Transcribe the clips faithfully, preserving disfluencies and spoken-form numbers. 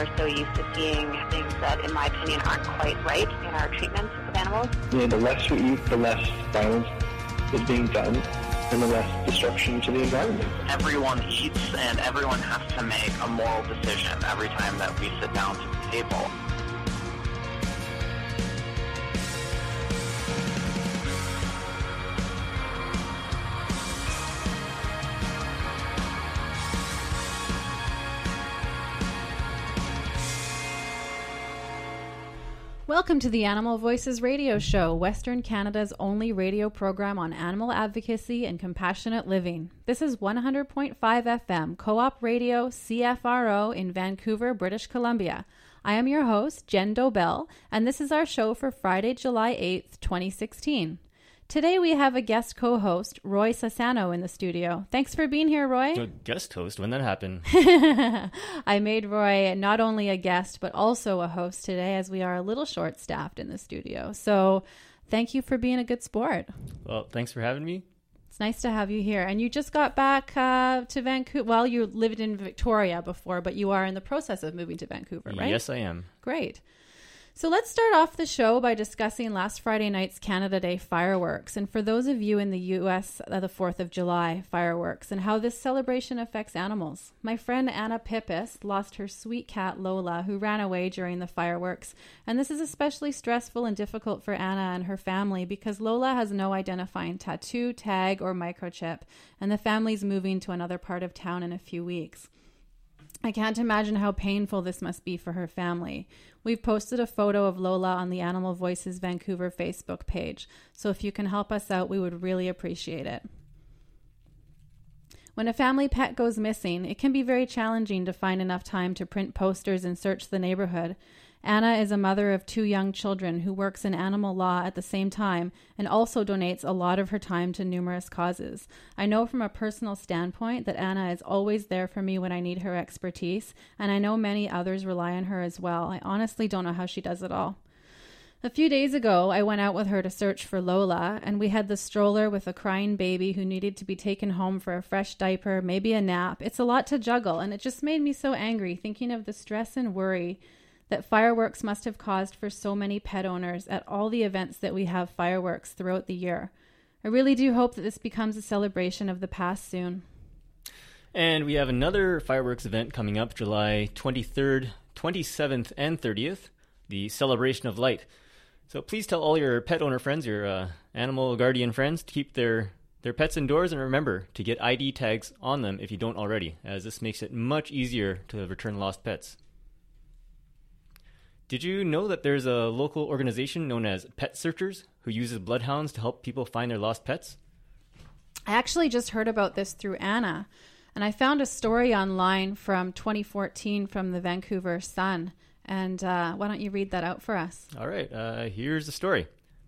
we're so used to seeing things that, in my opinion, aren't quite right in our treatment of animals. Yeah, the less we eat, the less violence is being done, and the less destruction to the environment. Everyone eats, and everyone has to make a moral decision every time that we sit down to the table. Welcome to the Animal Voices radio show, Western Canada's only radio program on animal advocacy and compassionate living. This is one hundred point five F M, Co-op Radio, C F R O in Vancouver, British Columbia. I am your host, Jen Dobell, and this is our show for Friday, July eighth, twenty sixteen. Today we have a guest co-host, Roy Sassano, in the studio. Thanks for being here, Roy. A guest host? When that happened? I made Roy not only a guest, but also a host today, as we are a little short-staffed in the studio. So thank you for being a good sport. Well, thanks for having me. It's nice to have you here. And you just got back uh, to Vancouver. Well, you lived in Victoria before, but you are in the process of moving to Vancouver, right? Yes, I am. Great. So let's start off the show by discussing last Friday night's Canada Day fireworks. And for those of you in the U S, uh, the fourth of July fireworks, and how this celebration affects animals. My friend Anna Pippis lost her sweet cat Lola, who ran away during the fireworks. And this is especially stressful and difficult for Anna and her family because Lola has no identifying tattoo, tag, or microchip. And the family's moving to another part of town in a few weeks. I can't imagine how painful this must be for her family. We've posted a photo of Lola on the Animal Voices Vancouver Facebook page, so if you can help us out, we would really appreciate it. When a family pet goes missing, it can be very challenging to find enough time to print posters and search the neighborhood. Anna is a mother of two young children who works in animal law at the same time and also donates a lot of her time to numerous causes. I know from a personal standpoint that Anna is always there for me when I need her expertise, and I know many others rely on her as well. I honestly don't know how she does it all. A few days ago, I went out with her to search for Lola, and we had the stroller with a crying baby who needed to be taken home for a fresh diaper, maybe a nap. It's a lot to juggle, and it just made me so angry thinking of the stress and worry that fireworks must have caused for so many pet owners at all the events that we have fireworks throughout the year. I really do hope that this becomes a celebration of the past soon. And we have another fireworks event coming up July twenty-third, twenty-seventh, and thirtieth, the Celebration of Light. So please tell all your pet owner friends, your uh, animal guardian friends, to keep their, their pets indoors, and remember to get I D tags on them if you don't already, as this makes it much easier to return lost pets. Did you know that there's a local organization known as Pet Searchers who uses bloodhounds to help people find their lost pets? I actually just heard about this through Anna, and I found a story online from twenty fourteen from the Vancouver Sun. And uh, why don't you read that out for us? All right, uh, here's the story.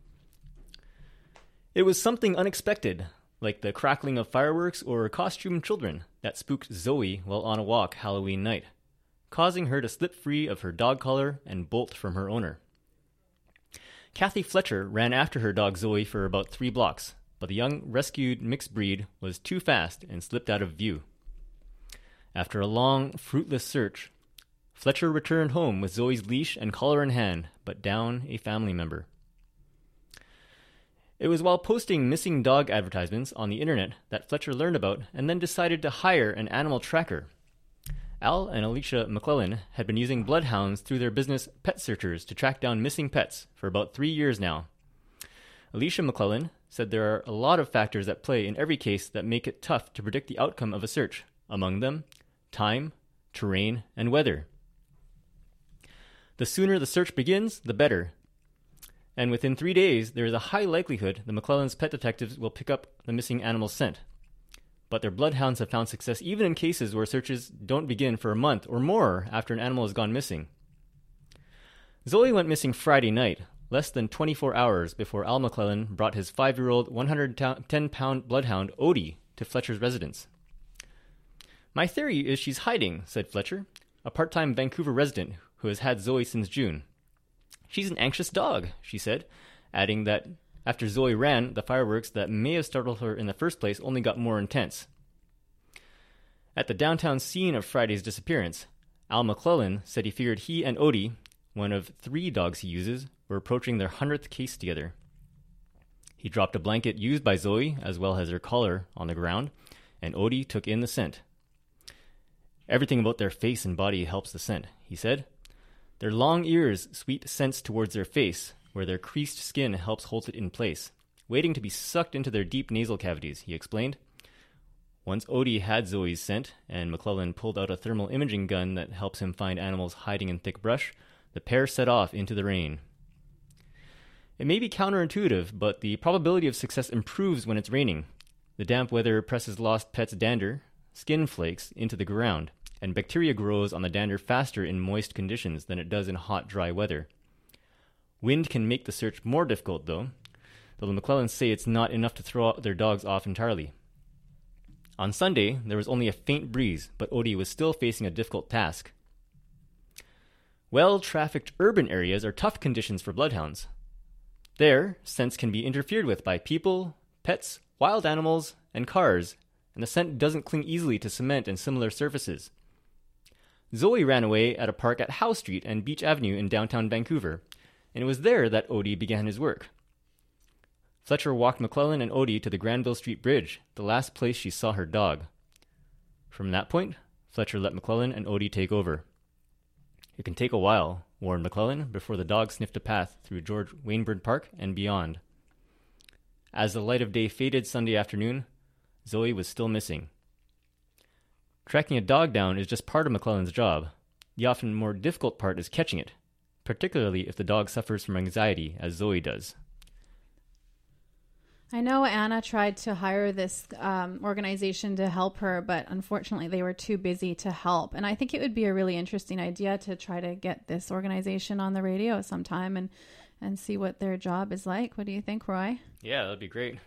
It was something unexpected, like the crackling of fireworks or costumed children, that spooked Zoe while on a walk Halloween night, causing her to slip free of her dog collar and bolt from her owner. Kathy Fletcher ran after her dog Zoe for about three blocks, but the young rescued mixed breed was too fast and slipped out of view. After a long, fruitless search, Fletcher returned home with Zoe's leash and collar in hand, but down a family member. It was while posting missing dog advertisements on the internet that Fletcher learned about and then decided to hire an animal tracker. Al and Alicia McClellan had been using bloodhounds through their business Pet Searchers to track down missing pets for about three years now. Alicia McClellan said there are a lot of factors at play in every case that make it tough to predict the outcome of a search, among them time, terrain, and weather. The sooner the search begins, the better. And within three days, there is a high likelihood the McClellan's pet detectives will pick up the missing animal's scent. But their bloodhounds have found success even in cases where searches don't begin for a month or more after an animal has gone missing. Zoe went missing Friday night, less than twenty-four hours before Al McClellan brought his five-year-old, one hundred ten pound bloodhound, Odie, to Fletcher's residence. My theory is she's hiding, said Fletcher, a part-time Vancouver resident who has had Zoe since June. She's an anxious dog, she said, adding that after Zoe ran, the fireworks that may have startled her in the first place only got more intense. At the downtown scene of Friday's disappearance, Al McClellan said he figured he and Odie, one of three dogs he uses, were approaching their hundredth case together. He dropped a blanket used by Zoe, as well as her collar, on the ground, and Odie took in the scent. Everything about their face and body helps the scent, he said. Their long ears sweep scents towards their face, where their creased skin helps hold it in place, waiting to be sucked into their deep nasal cavities, he explained. Once Odie had Zoe's scent, and McClellan pulled out a thermal imaging gun that helps him find animals hiding in thick brush, the pair set off into the rain. It may be counterintuitive, but the probability of success improves when it's raining. The damp weather presses lost pets' dander, skin flakes, into the ground, and bacteria grows on the dander faster in moist conditions than it does in hot, dry weather. Wind can make the search more difficult, though, though the McClellans say it's not enough to throw their dogs off entirely. On Sunday, there was only a faint breeze, but Odie was still facing a difficult task. Well-trafficked urban areas are tough conditions for bloodhounds. There, scents can be interfered with by people, pets, wild animals, and cars, and the scent doesn't cling easily to cement and similar surfaces. Zoe ran away at a park at Howe Street and Beach Avenue in downtown Vancouver, and it was there that Odie began his work. Fletcher walked McClellan and Odie to the Granville Street Bridge, the last place she saw her dog. From that point, Fletcher let McClellan and Odie take over. It can take a while, warned McClellan, before the dog sniffed a path through George Wainbird Park and beyond. As the light of day faded Sunday afternoon, Zoe was still missing. Tracking a dog down is just part of McClellan's job. The often more difficult part is catching it, particularly if the dog suffers from anxiety, as Zoe does. I know Anna tried to hire this um, organization to help her, but unfortunately they were too busy to help. And I think it would be a really interesting idea to try to get this organization on the radio sometime and, and see what their job is like. What do you think, Roy? Yeah, that'd be great.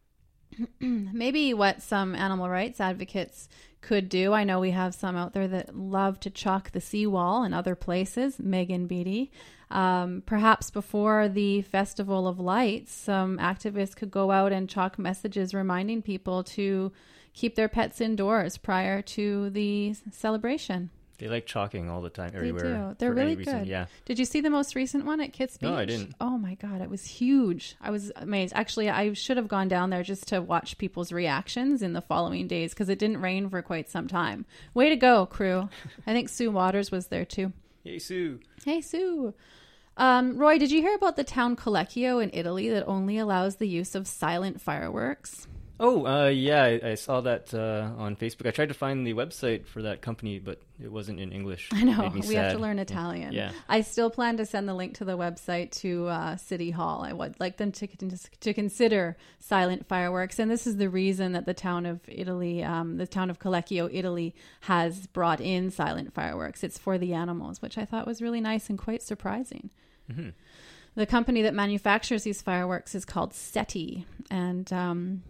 Maybe what some animal rights advocates could do. I know we have some out there that love to chalk the seawall and other places. Megan Beatty. Um, perhaps before the Festival of Lights, some activists could go out and chalk messages reminding people to keep their pets indoors prior to the celebration. They like chalking all the time, everywhere. They do. They're really good. Yeah. Did you see the most recent one at Kits Beach? No, I didn't. Oh my God, it was huge. I was amazed. Actually, I should have gone down there just to watch people's reactions in the following days because it didn't rain for quite some time. Way to go, crew. I think Sue Waters was there too. Hey, Sue. Hey, Sue. Um, Roy, did you hear about the town Collecchio in Italy that only allows the use of silent fireworks? Oh, uh, yeah, I, I saw that uh, on Facebook. I tried to find the website for that company, but it wasn't in English. I know. We sad. have to learn Italian. Yeah. I still plan to send the link to the website to uh, City Hall. I would like them to, to consider silent fireworks. And this is the reason that the town of Italy, um, the town of Collecchio, Italy, has brought in silent fireworks. It's for the animals, which I thought was really nice and quite surprising. Mm-hmm. The company that manufactures these fireworks is called SETI. And um,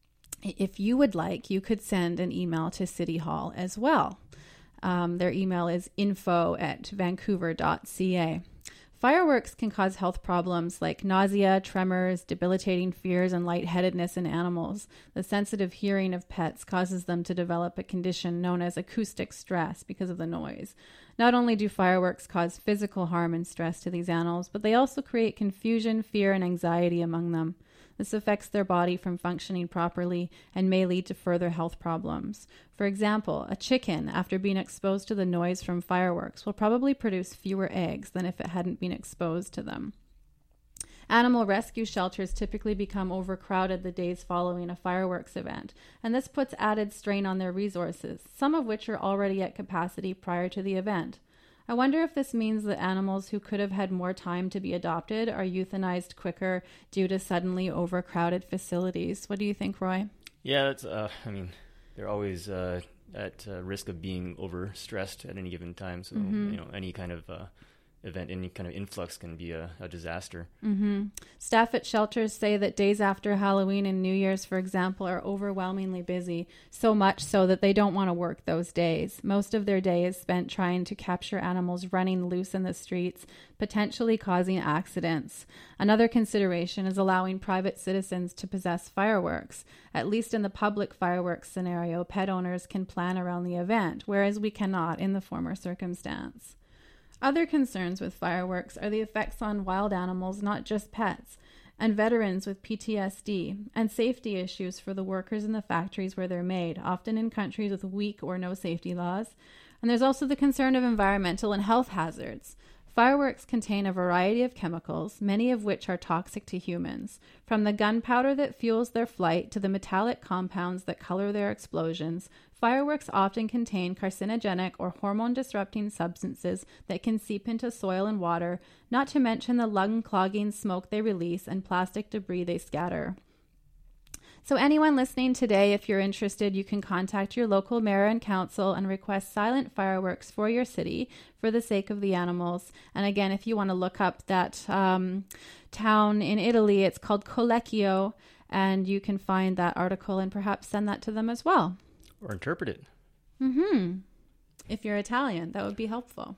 if you would like, you could send an email to City Hall as well. Um, their email is info at vancouver dot c a. Fireworks can cause health problems like nausea, tremors, debilitating fears, and lightheadedness in animals. The sensitive hearing of pets causes them to develop a condition known as acoustic stress because of the noise. Not only do fireworks cause physical harm and stress to these animals, but they also create confusion, fear, and anxiety among them. This affects their body from functioning properly and may lead to further health problems. For example, a chicken, after being exposed to the noise from fireworks, will probably produce fewer eggs than if it hadn't been exposed to them. Animal rescue shelters typically become overcrowded the days following a fireworks event, and this puts added strain on their resources, some of which are already at capacity prior to the event. I wonder if this means that animals who could have had more time to be adopted are euthanized quicker due to suddenly overcrowded facilities. What do you think, Roy? Yeah, that's, uh, I mean, they're always uh, at uh, risk of being overstressed at any given time. So, mm-hmm. you know, any kind of uh, event, any kind of influx can be a, a disaster. Mm-hmm. Staff at shelters say that days after Halloween and New Year's, for example, are overwhelmingly busy, so much so that they don't want to work those days. Most of their day is spent trying to capture animals running loose in the streets, potentially causing accidents. Another consideration is allowing private citizens to possess fireworks. At least in the public fireworks scenario, pet owners can plan around the event, whereas we cannot in the former circumstance. Other concerns with fireworks are the effects on wild animals, not just pets, and veterans with P T S D, and safety issues for the workers in the factories where they're made, often in countries with weak or no safety laws. And there's also the concern of environmental and health hazards. Fireworks contain a variety of chemicals, many of which are toxic to humans. From the gunpowder that fuels their flight to the metallic compounds that color their explosions, fireworks often contain carcinogenic or hormone-disrupting substances that can seep into soil and water, not to mention the lung-clogging smoke they release and plastic debris they scatter. So anyone listening today, if you're interested, you can contact your local mayor and council and request silent fireworks for your city for the sake of the animals. And again, if you want to look up that um, town in Italy, it's called Collecchio, and you can find that article and perhaps send that to them as well. Or interpret it. Mm-hmm. If you're Italian, that would be helpful.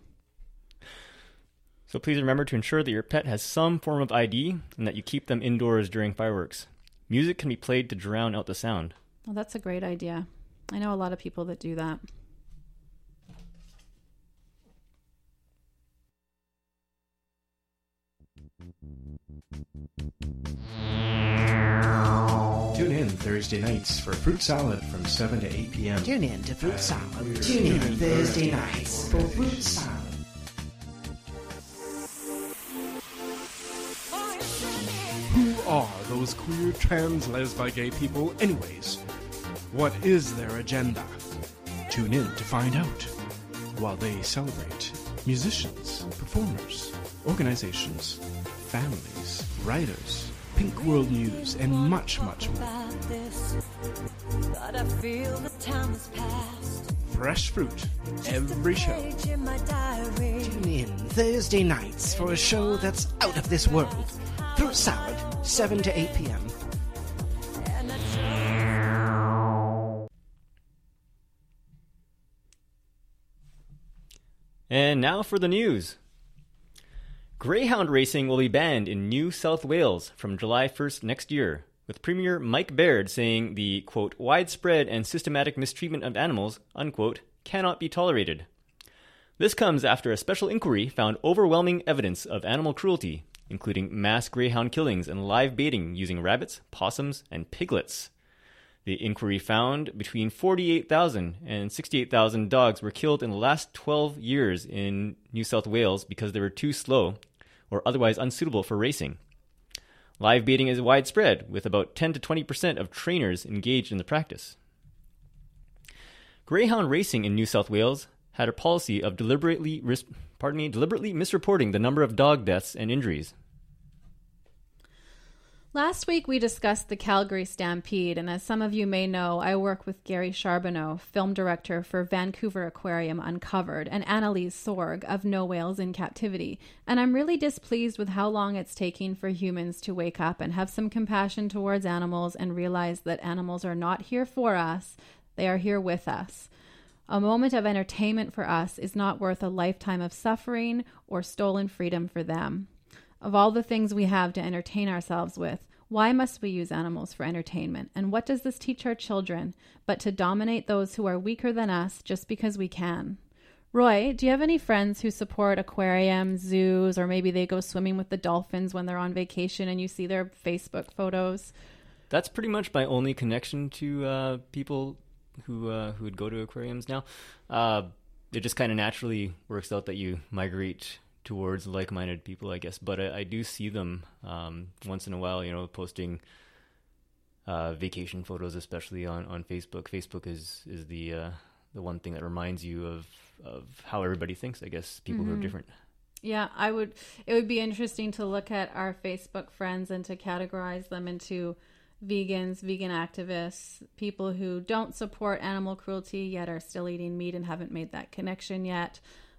So please remember to ensure that your pet has some form of I D and that you keep them indoors during fireworks. Music can be played to drown out the sound. Well, that's a great idea. I know a lot of people that do that. Tune in Thursday nights for Fruit Salad from seven to eight p.m. Tune in to Fruit Salad. Tune in Thursday nights for Fruit Salad. Who are those queer, trans, lesbi, gay people anyways? What is their agenda? Tune in to find out while they celebrate musicians, performers, organizations, families, writers, Pink World News, and much, much more. Fresh fruit every show. Tune in Thursday nights for a show that's out of this world. Fruit Salad, seven to eight p.m. And now for the news. Greyhound racing will be banned in New South Wales from July first next year, with Premier Mike Baird saying the, quote, widespread and systematic mistreatment of animals, unquote, cannot be tolerated. This comes after a special inquiry found overwhelming evidence of animal cruelty, including mass greyhound killings and live baiting using rabbits, possums, and piglets. The inquiry found between forty-eight thousand and sixty-eight thousand dogs were killed in the last twelve years in New South Wales because they were too slow or otherwise unsuitable for racing. Live baiting is widespread, with about ten to twenty percent of trainers engaged in the practice. Greyhound racing in New South Wales had a policy of deliberately, pardon me, deliberately misreporting the number of dog deaths and injuries. Last week we discussed the Calgary Stampede, and as some of you may know, I work with Gary Charbonneau, film director for Vancouver Aquarium Uncovered, and Annalise Sorg of No Whales in Captivity. And I'm really displeased with how long it's taking for humans to wake up and have some compassion towards animals and realize that animals are not here for us, they are here with us. A moment of entertainment for us is not worth a lifetime of suffering or stolen freedom for them. Of all the things we have to entertain ourselves with, why must we use animals for entertainment? And what does this teach our children but to dominate those who are weaker than us just because we can? Roy, do you have any friends who support aquariums, zoos, or maybe they go swimming with the dolphins when they're on vacation and you see their Facebook photos? That's pretty much my only connection to uh, people who uh, who would go to aquariums now. Uh, it just kind of naturally works out that you migrate towards like-minded people, I guess. But I, I do see them um, once in a while, you know, posting uh, vacation photos, especially on, on Facebook. Facebook is is the uh, the one thing that reminds you of of how everybody thinks, I guess, people mm-hmm. who are different. Yeah, I would. It would be interesting to look at our Facebook friends and to categorize them into vegans, vegan activists, people who don't support animal cruelty yet are still eating meat and haven't made that connection yet.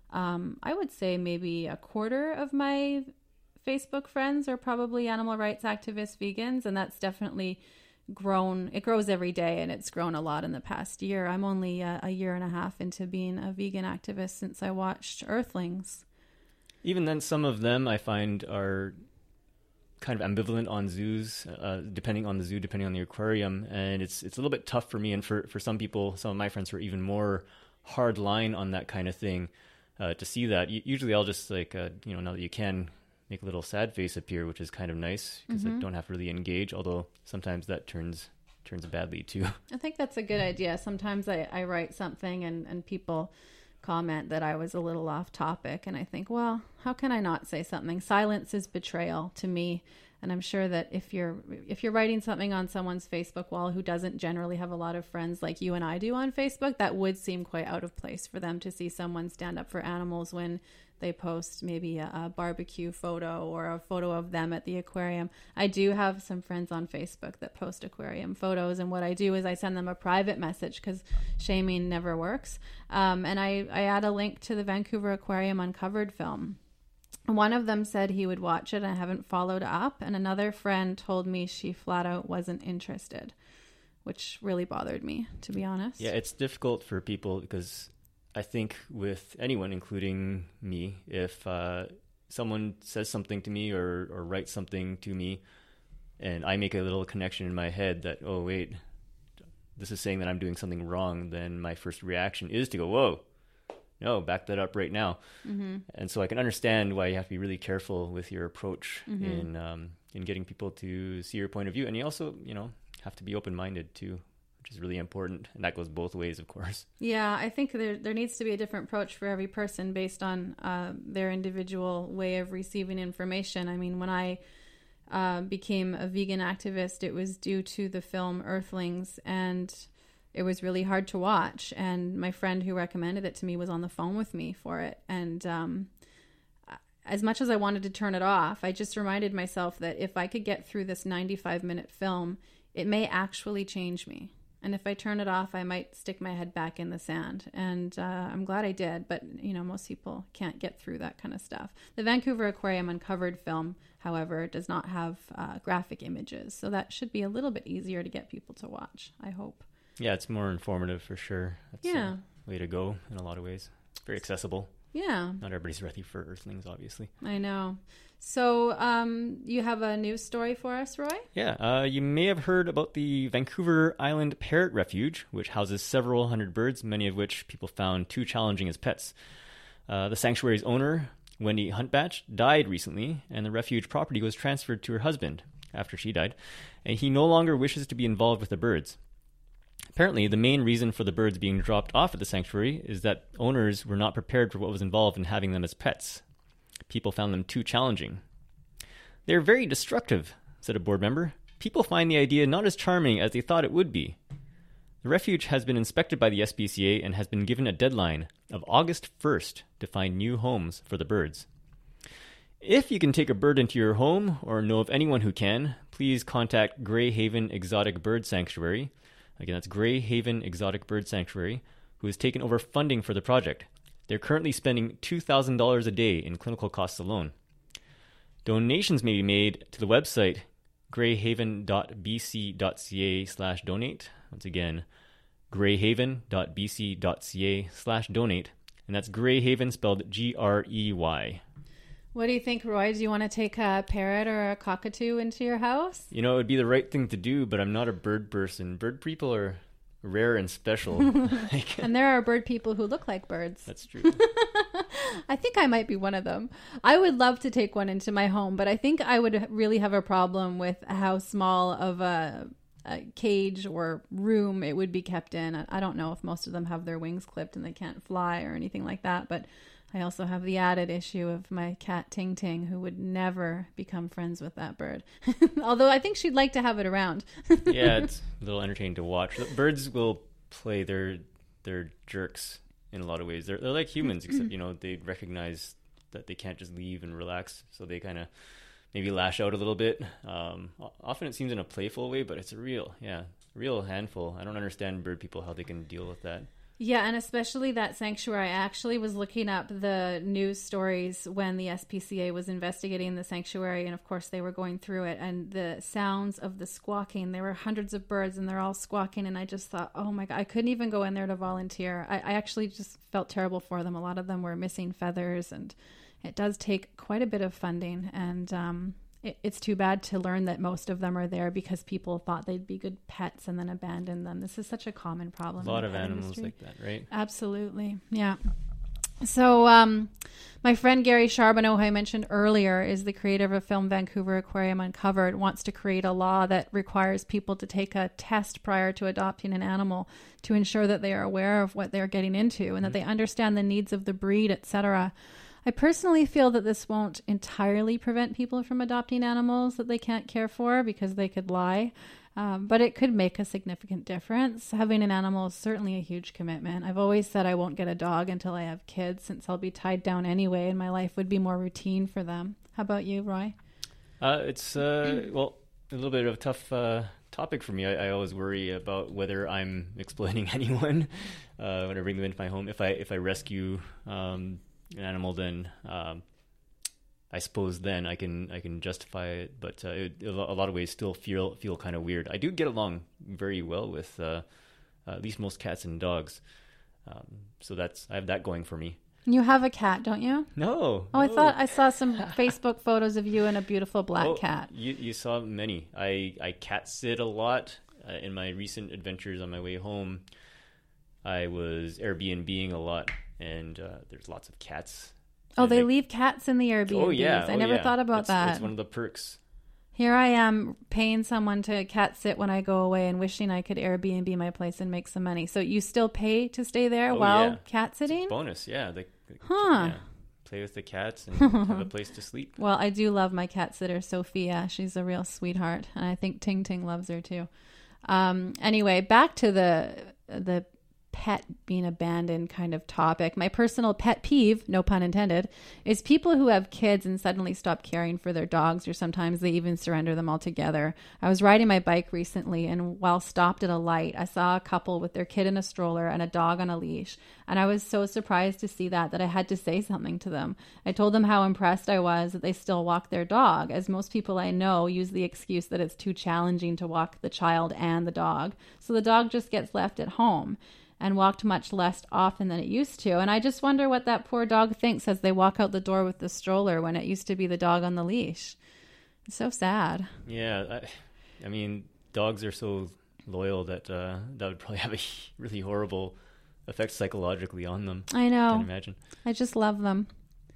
Um, I would say maybe a quarter of my Facebook friends are probably animal rights activists, vegans, and that's definitely grown. It grows every day, and it's grown a lot in the past year. I'm only a, a year and a half into being a vegan activist since I watched Earthlings. Even then, some of them I find are kind of ambivalent on zoos, uh, depending on the zoo, depending on the aquarium, and it's it's a little bit tough for me, and for, for some people, some of my friends who are even more hard line on that kind of thing, uh, to see that. Usually I'll just like, uh, you know, now that you can, make a little sad face appear, which is kind of nice because Mm-hmm. I don't have to really engage, although sometimes that turns turns badly too. I think that's a good idea. Sometimes I, I write something and, and people comment that I was a little off topic, and I think, well, how can I not say something? Silence is betrayal to me. And I'm sure that if you're if you're writing something on someone's Facebook wall who doesn't generally have a lot of friends like you and I do on Facebook, that would seem quite out of place for them to see someone stand up for animals when they post maybe a, a barbecue photo or a photo of them at the aquarium. I do have some friends on Facebook that post aquarium photos, and what I do is I send them a private message because shaming never works. Um, and I, I add a link to the Vancouver Aquarium Uncovered film. One of them said he would watch it. I haven't followed up. And another friend told me she flat out wasn't interested, which really bothered me, to be honest. Yeah, it's difficult for people because I think with anyone, including me, if uh, someone says something to me or, or writes something to me and I make a little connection in my head that, oh, wait, this is saying that I'm doing something wrong, then my first reaction is to go, whoa, no, back that up right now. Mm-hmm. And so I can understand why you have to be really careful with your approach Mm-hmm. in um, in getting people to see your point of view. And you also, you know, have to be open-minded too, which is really important. And that goes both ways, of course. Yeah, I think there there needs to be a different approach for every person based on uh, their individual way of receiving information. I mean, when I uh, became a vegan activist, it was due to the film Earthlings, and it was really hard to watch. And my friend who recommended it to me was on the phone with me for it. And um, as much as I wanted to turn it off, I just reminded myself that if I could get through this ninety-five minute film, it may actually change me. And if I turn it off, I might stick my head back in the sand. And uh, I'm glad I did. But, you know, most people can't get through that kind of stuff. The Vancouver Aquarium Uncovered film, however, does not have uh, graphic images. So that should be a little bit easier to get people to watch, I hope. Yeah, it's more informative for sure. That's Yeah. a way to go in a lot of ways. Very accessible. Yeah, Not everybody's ready for Earthlings, obviously. I know. So um, you have a news story for us, Roy? Yeah, uh, you may have heard about the Vancouver Island Parrot Refuge, which houses several hundred birds, many of which people found too challenging as pets. Uh, the sanctuary's owner, Wendy Huntbatch, died recently, and the refuge property was transferred to her husband after she died, and he no longer wishes to be involved with the birds. Apparently, the main reason for the birds being dropped off at the sanctuary is that owners were not prepared for what was involved in having them as pets. People found them too challenging. They're very destructive, said a board member. People find the idea not as charming as they thought it would be. The refuge has been inspected by the S P C A and has been given a deadline of August first to find new homes for the birds. If you can take a bird into your home or know of anyone who can, please contact Grey Haven Exotic Bird Sanctuary. Again, that's Grey Haven Exotic Bird Sanctuary, who has taken over funding for the project. They're currently spending two thousand dollars a day in clinical costs alone. Donations may be made to the website greyhaven.bc.ca slash donate. Once again, greyhaven.bc.ca slash donate. And that's Greyhaven spelled G R E Y. What do you think, Roy? Do you want to take a parrot or a cockatoo into your house? You know, it would be the right thing to do, but I'm not a bird person. Bird people are rare and special. And there are bird people who look like birds. That's true. I think I might be one of them. I would love to take one into my home, but I think I would really have a problem with how small of a, a cage or room it would be kept in. I don't know if most of them have their wings clipped and they can't fly or anything like that, but I also have the added issue of my cat Ting Ting, who would never become friends with that bird. Although I think she'd like to have it around. Yeah, it's a little entertaining to watch. Birds will play their their jerks in a lot of ways. They're they're like humans, except, you know, they recognize that they can't just leave and relax, so they kind of maybe lash out a little bit. Um, often it seems in a playful way, but it's a real, yeah, real handful. I don't understand bird people, how they can deal with that. Yeah, and especially that sanctuary. I actually was looking up the news stories when the S P C A was investigating the sanctuary, and of course they were going through it, and the sounds of the squawking. There were hundreds of birds, and they're all squawking, and I just thought, oh my God, I couldn't even go in there to volunteer. I, I actually just felt terrible for them. A lot of them were missing feathers, and it does take quite a bit of funding, and um, it, it's too bad to learn that most of them are there because people thought they'd be good pets and then abandoned them. This is such a common problem. A lot in of the pet animals industry. like that, right? Absolutely. Yeah. So um, my friend Gary Charbonneau, who I mentioned earlier, is the creator of a film, Vancouver Aquarium Uncovered, wants to create a law that requires people to take a test prior to adopting an animal to ensure that they are aware of what they're getting into and mm-hmm. that they understand the needs of the breed, et cetera. I personally feel that this won't entirely prevent people from adopting animals that they can't care for because they could lie, um, but it could make a significant difference. Having an animal is certainly a huge commitment. I've always said I won't get a dog until I have kids since I'll be tied down anyway and my life would be more routine for them. How about you, Roy? Uh, it's, uh, well, a little bit of a tough uh, topic for me. I, I always worry about whether I'm exploiting anyone uh, when I bring them into my home. If I, if I rescue... Um, an animal, then um, I suppose then I can I can justify it, but uh, it, a lot of ways still feel feel kind of weird. I do get along very well with uh, uh, at least most cats and dogs, um, so that's I have that going for me. You have a cat, don't you? No. Oh, no. I thought I saw some Facebook photos of you and a beautiful black oh, cat. You you saw many. I I cat sit a lot uh, in my recent adventures on my way home. I was Airbnb-ing a lot. And uh, there's lots of cats. Oh, and they, they leave cats in the Airbnbs. Oh, yeah. I oh, never yeah. thought about it's, that. It's one of the perks. Here I am paying someone to cat sit when I go away and wishing I could Airbnb my place and make some money. So you still pay to stay there oh, while yeah. cat sitting? It's a bonus, yeah. The, the, huh. Yeah. Play with the cats and have a place to sleep. Well, I do love my cat sitter, Sophia. She's a real sweetheart. And I think Ting Ting loves her too. Um, anyway, back to the the pet being abandoned kind of topic. My personal pet peeve, no pun intended, is people who have kids and suddenly stop caring for their dogs, or sometimes they even surrender them altogether. I was riding my bike recently, and while stopped at a light, I saw a couple with their kid in a stroller and a dog on a leash, and I was so surprised to see that that I had to say something to them. I told them how impressed I was that they still walk their dog, as most people I know use the excuse that it's too challenging to walk the child and the dog, so the dog just gets left at home and walked much less often than it used to. And I just wonder what that poor dog thinks as they walk out the door with the stroller when it used to be the dog on the leash. It's so sad. Yeah, I, I mean, dogs are so loyal that uh, that would probably have a really horrible effect psychologically on them. I know. I can imagine. I just love them.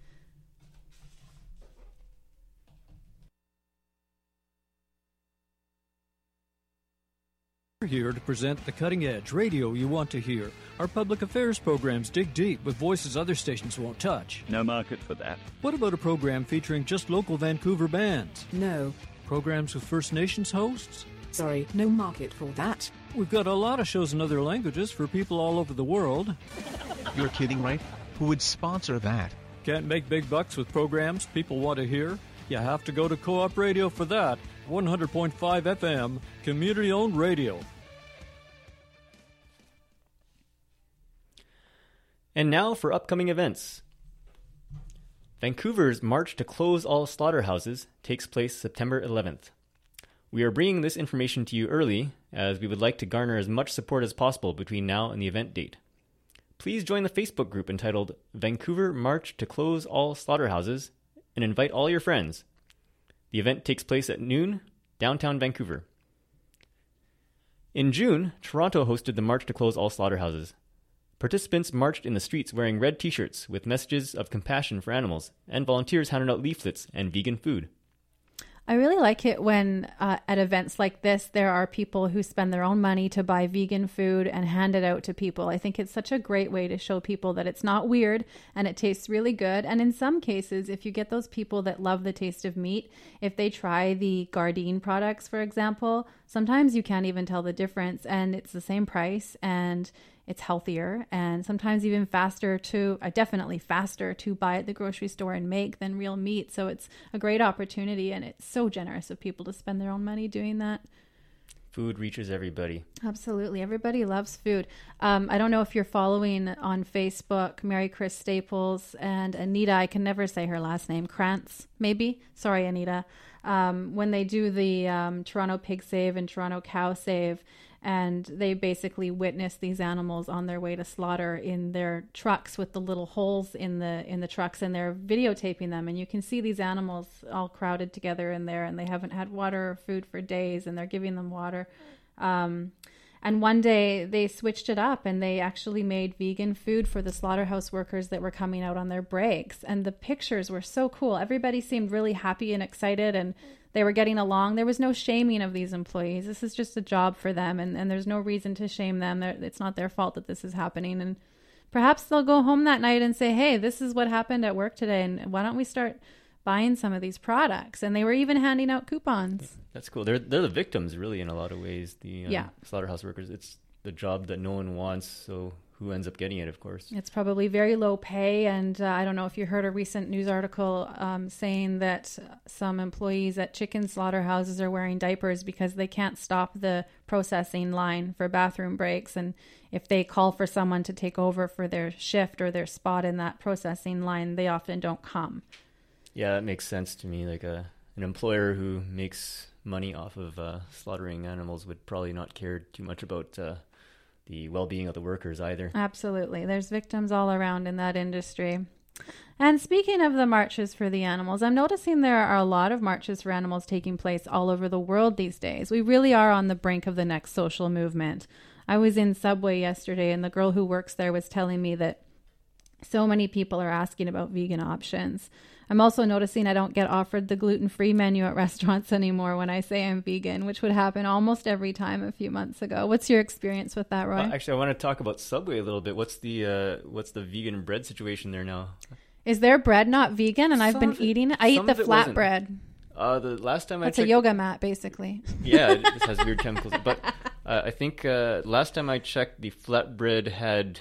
We're here to present the cutting-edge radio you want to hear. Our public affairs programs dig deep with voices other stations won't touch. No market for that. What about a program featuring just local Vancouver bands? No. Programs with First Nations hosts? Sorry, no market for that. We've got a lot of shows in other languages for people all over the world. You're kidding, right? Who would sponsor that? Can't make big bucks with programs people want to hear? You have to go to Co-op Radio for that. one hundred point five F M, community-owned radio. And now for upcoming events. Vancouver's March to Close All Slaughterhouses takes place September eleventh. We are bringing this information to you early, as we would like to garner as much support as possible between now and the event date. Please join the Facebook group entitled Vancouver March to Close All Slaughterhouses and invite all your friends. The event takes place at noon, downtown Vancouver. In June, Toronto hosted the March to Close All Slaughterhouses. Participants marched in the streets wearing red t-shirts with messages of compassion for animals, and volunteers handed out leaflets and vegan food. I really like it when uh, at events like this, there are people who spend their own money to buy vegan food and hand it out to people. I think it's such a great way to show people that it's not weird and it tastes really good. And in some cases, if you get those people that love the taste of meat, if they try the Gardein products, for example, sometimes you can't even tell the difference, and it's the same price and it's healthier and sometimes even faster to, uh, definitely faster to buy at the grocery store and make than real meat. So it's a great opportunity, and it's so generous of people to spend their own money doing that. Food reaches everybody. Absolutely. Everybody loves food. Um, I don't know if you're following on Facebook, Mary Chris Staples and Anita, I can never say her last name, Krantz, maybe? Sorry, Anita. Um, when they do the um, Toronto Pig Save and Toronto Cow Save, and they basically witness these animals on their way to slaughter in their trucks with the little holes in the in the trucks, and they're videotaping them, and you can see these animals all crowded together in there, and they haven't had water or food for days, and they're giving them water. Um, and one day they switched it up, and they actually made vegan food for the slaughterhouse workers that were coming out on their breaks, and the pictures were so cool. Everybody seemed really happy and excited, and they were getting along. There was no shaming of these employees. This is just a job for them, and, and there's no reason to shame them. They're, it's not their fault that this is happening. And perhaps they'll go home that night and say, hey, this is what happened at work today, and why don't we start buying some of these products? And they were even handing out coupons. That's cool. They're they're the victims, really, in a lot of ways. The uh, yeah. slaughterhouse workers. It's the job that no one wants, so who ends up getting it, of course? It's probably very low pay, and uh, I don't know if you heard a recent news article um, saying that some employees at chicken slaughterhouses are wearing diapers because they can't stop the processing line for bathroom breaks, and if they call for someone to take over for their shift or their spot in that processing line, they often don't come. Yeah, that makes sense to me. Like a an employer who makes money off of uh, slaughtering animals would probably not care too much about uh, the well-being of the workers either. Absolutely. There's victims all around in that industry. And speaking of the marches for the animals, I'm noticing there are a lot of marches for animals taking place all over the world these days. We really are on the brink of the next social movement. I was in Subway yesterday, and the girl who works there was telling me that so many people are asking about vegan options. I'm also noticing I don't get offered the gluten-free menu at restaurants anymore when I say I'm vegan, which would happen almost every time a few months ago. What's your experience with that, Roy? Uh, actually, I want to talk about Subway a little bit. What's the uh, what's the vegan bread situation there now? Is their bread not vegan? And Some I've been it, eating it. I eat the flatbread. Uh, the last time I That's checked, a yoga mat, basically. Yeah, it just has weird chemicals. But uh, I think uh, last time I checked, the flatbread had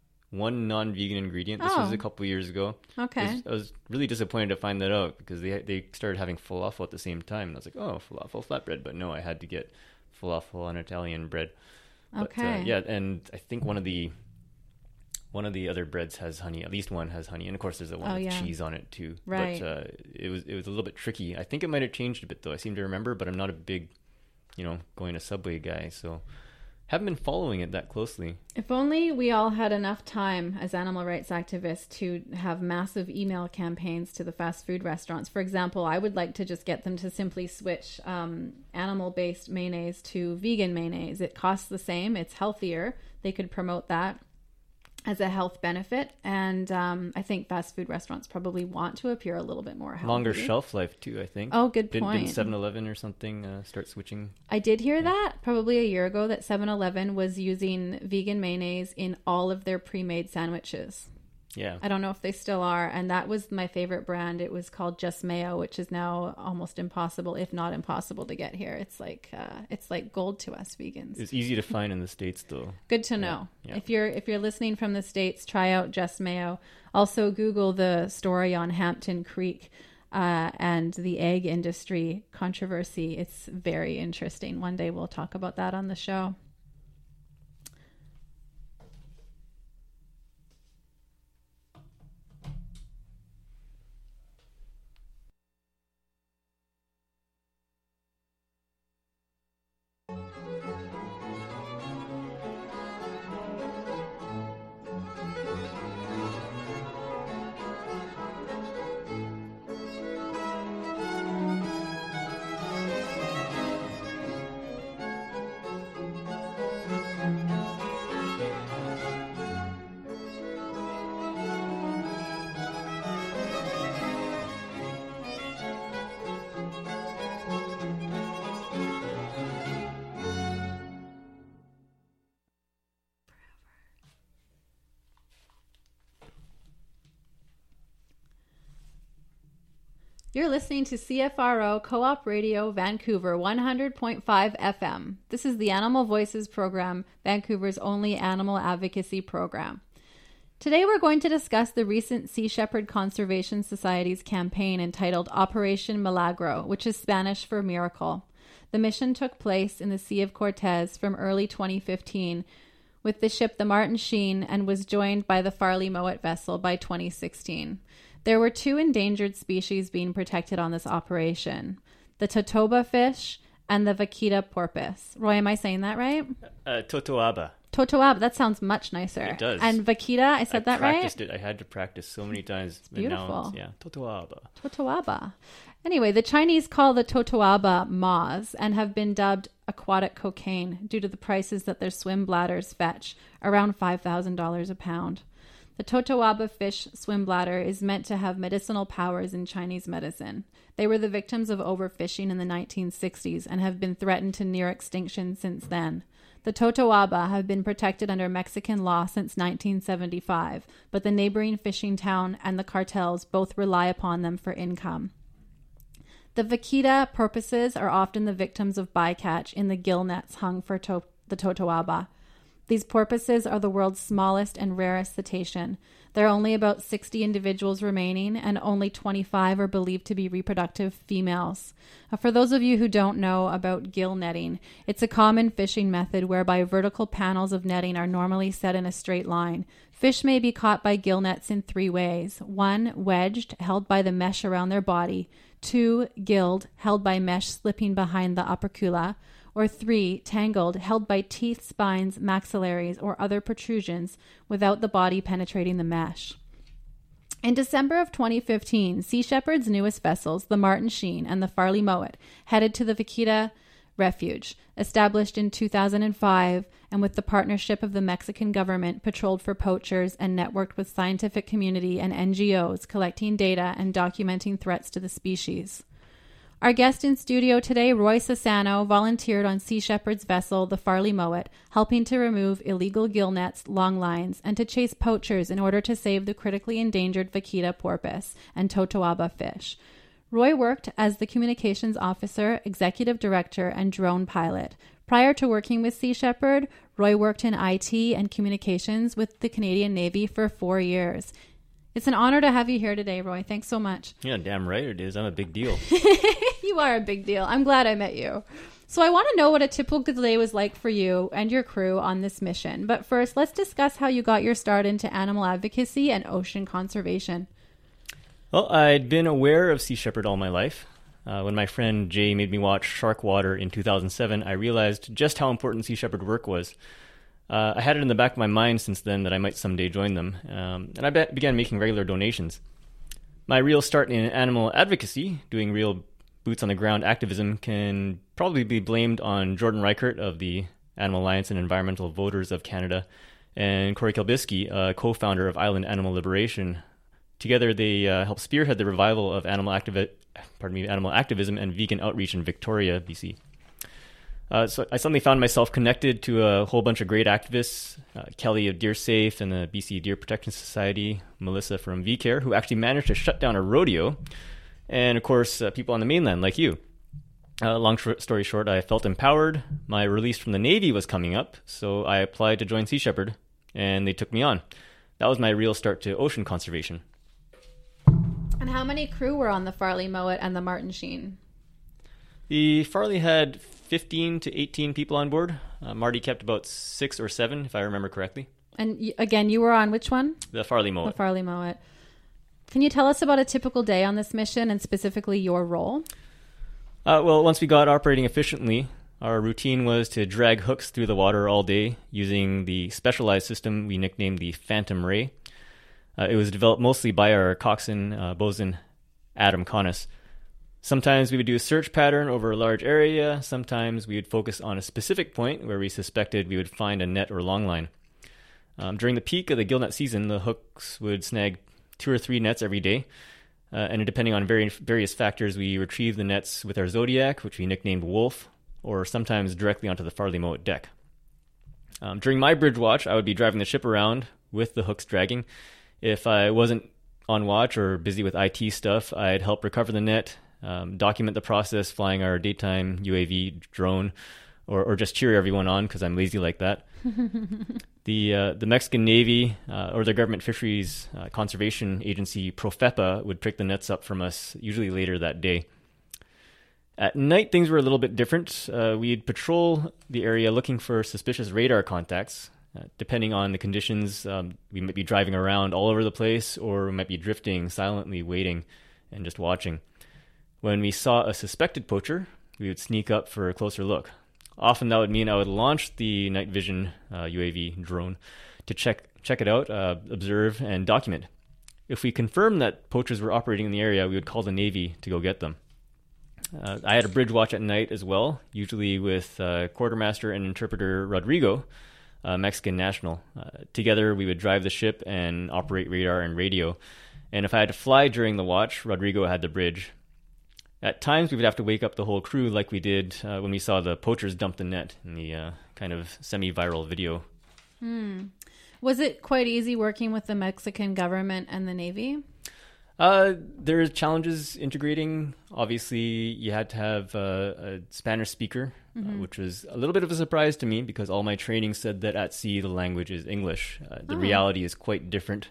one non-vegan ingredient. This oh. was a couple years ago. Okay. I was, I was really disappointed to find that out because they they started having falafel at the same time. And I was like, oh, falafel flatbread. But no, I had to get falafel on Italian bread. But, okay. Uh, yeah, and I think one of the one of the other breads has honey. At least one has honey, and of course, there's the one oh, with yeah. cheese on it too. Right. But uh, it was it was a little bit tricky. I think it might have changed a bit though. I seem to remember, but I'm not a big, you know, going to Subway guy, so. Haven't been following it that closely. If only we all had enough time as animal rights activists to have massive email campaigns to the fast food restaurants. For example, I would like to just get them to simply switch um, animal-based mayonnaise to vegan mayonnaise. It costs the same. It's healthier. They could promote that as a health benefit. And um, I think fast food restaurants probably want to appear a little bit more healthy. Longer shelf life, too, I think. Oh, good didn't, point. Didn't seven eleven or something uh, start switching? I did hear yeah. that probably a year ago that seven eleven was using vegan mayonnaise in all of their pre-made sandwiches. Yeah. I don't know if they still are. And that was my favorite brand. It was called Just Mayo, which is now almost impossible, if not impossible, to get here. It's like uh, it's like gold to us vegans. It's easy to find in the States, though. Good to know. Yeah. Yeah. If you're if you're listening from the States, try out Just Mayo. Also, Google the story on Hampton Creek uh, and the egg industry controversy. It's very interesting. One day we'll talk about that on the show. You're listening to C F R O Co-op Radio Vancouver one hundred point five F M. This is the Animal Voices program, Vancouver's only animal advocacy program. Today we're going to discuss the recent Sea Shepherd Conservation Society's campaign entitled Operation Milagro, which is Spanish for miracle. The mission took place in the Sea of Cortez from early twenty fifteen with the ship the Martin Sheen and was joined by the Farley Mowat vessel by twenty sixteen. There were two endangered species being protected on this operation, the Totoaba fish and the vaquita porpoise. Roy, am I saying that right? Uh, Totoaba. Totoaba, that sounds much nicer. It does. And vaquita, I said I that right? I practiced it. I had to practice so many times. It's beautiful. Yeah, Totoaba. Totoaba. Anyway, the Chinese call the Totoaba moths and have been dubbed aquatic cocaine due to the prices that their swim bladders fetch, around five thousand dollars a pound. The Totoaba fish swim bladder is meant to have medicinal powers in Chinese medicine. They were the victims of overfishing in the nineteen sixties and have been threatened to near extinction since then. The Totoaba have been protected under Mexican law since nineteen seventy-five, but the neighboring fishing town and the cartels both rely upon them for income. The vaquita porpoises are often the victims of bycatch in the gill nets hung for to- the Totoaba. These porpoises are the world's smallest and rarest cetacean. There are only about sixty individuals remaining, and only twenty-five are believed to be reproductive females. Uh, for those of you who don't know about gill netting, it's a common fishing method whereby vertical panels of netting are normally set in a straight line. Fish may be caught by gill nets in three ways. One, wedged, held by the mesh around their body. Two, gilled, held by mesh slipping behind the opercula. Or three, tangled, held by teeth, spines, maxillaries, or other protrusions without the body penetrating the mesh. In December of twenty fifteen, Sea Shepherd's newest vessels, the Martin Sheen and the Farley Mowat, headed to the Vaquita Refuge, established in two thousand five, and with the partnership of the Mexican government, patrolled for poachers and networked with scientific community and N G Os, collecting data and documenting threats to the species. Our guest in studio today, Roy Sassano, volunteered on Sea Shepherd's vessel, the Farley Mowat, helping to remove illegal gill nets, long lines, and to chase poachers in order to save the critically endangered vaquita porpoise and Totoaba fish. Roy worked as the communications officer, executive director, and drone pilot. Prior to working with Sea Shepherd, Roy worked in I T and communications with the Canadian Navy for four years. It's an honor to have you here today, Roy. Thanks so much. Yeah, damn right it is. I'm a big deal. You are a big deal. I'm glad I met you. So I want to know what a typical day was like for you and your crew on this mission. But first, let's discuss how you got your start into animal advocacy and ocean conservation. Well, I'd been aware of Sea Shepherd all my life. Uh, when my friend Jay made me watch Shark Water in two thousand seven, I realized just how important Sea Shepherd work was. Uh, I had it in the back of my mind since then that I might someday join them, um, and I be- began making regular donations. My real start in animal advocacy, doing real boots-on-the-ground activism, can probably be blamed on Jordan Reichert of the Animal Alliance and Environmental Voters of Canada, and Corey Kilbisky, a co-founder of Island Animal Liberation. Together, they uh, helped spearhead the revival of animal, activi- pardon me, animal activism and vegan outreach in Victoria, B C. Uh, so I suddenly found myself connected to a whole bunch of great activists, uh, Kelly of Deer Safe and the B C Deer Protection Society, Melissa from V-Care, who actually managed to shut down a rodeo, and of course, uh, people on the mainland like you. Uh, long sh- story short, I felt empowered. My release from the Navy was coming up, so I applied to join Sea Shepherd, and they took me on. That was my real start to ocean conservation. And how many crew were on the Farley Mowat and the Martin Sheen? The Farley had fifteen to eighteen people on board. Uh, Marty kept about six or seven, if I remember correctly. And y- again, you were on which one? The Farley Mowat. The Farley Mowat. Can you tell us about a typical day on this mission and specifically your role? Uh, well, once we got operating efficiently, our routine was to drag hooks through the water all day using the specialized system we nicknamed the Phantom Ray. Uh, it was developed mostly by our coxswain, uh, bosun Adam Connis. Sometimes we would do a search pattern over a large area. Sometimes we would focus on a specific point where we suspected we would find a net or longline. Um, during the peak of the gillnet season, the hooks would snag two or three nets every day. Uh, and depending on vari- various factors, we retrieve the nets with our Zodiac, which we nicknamed Wolf, or sometimes directly onto the Farley Mowat deck. Um, during my bridge watch, I would be driving the ship around with the hooks dragging. If I wasn't on watch or busy with I T stuff, I'd help recover the net, um, document the process flying our daytime U A V drone, or, or just cheer everyone on because I'm lazy like that. the uh, the Mexican Navy uh, or the Government Fisheries uh, Conservation Agency, Profepa, would pick the nets up from us usually later that day. At night, things were a little bit different. Uh, we'd patrol the area looking for suspicious radar contacts. Uh, depending on the conditions, um, we might be driving around all over the place, or we might be drifting silently, waiting and just watching. When we saw a suspected poacher, we would sneak up for a closer look. Often that would mean I would launch the night vision uh, U A V drone to check check it out, uh, observe, and document. If we confirmed that poachers were operating in the area, we would call the Navy to go get them. Uh, I had a bridge watch at night as well, usually with uh, quartermaster and interpreter Rodrigo, a Mexican national. Uh, together, we would drive the ship and operate radar and radio. And if I had to fly during the watch, Rodrigo had the bridge. At times, we would have to wake up the whole crew like we did uh, when we saw the poachers dump the net in the uh, kind of semi-viral video. Hmm. Was it quite easy working with the Mexican government and the Navy? Uh, there's challenges integrating. Obviously, you had to have uh, a Spanish speaker, mm-hmm. uh, which was a little bit of a surprise to me because all my training said that at sea the language is English. Uh, the oh. reality is quite different.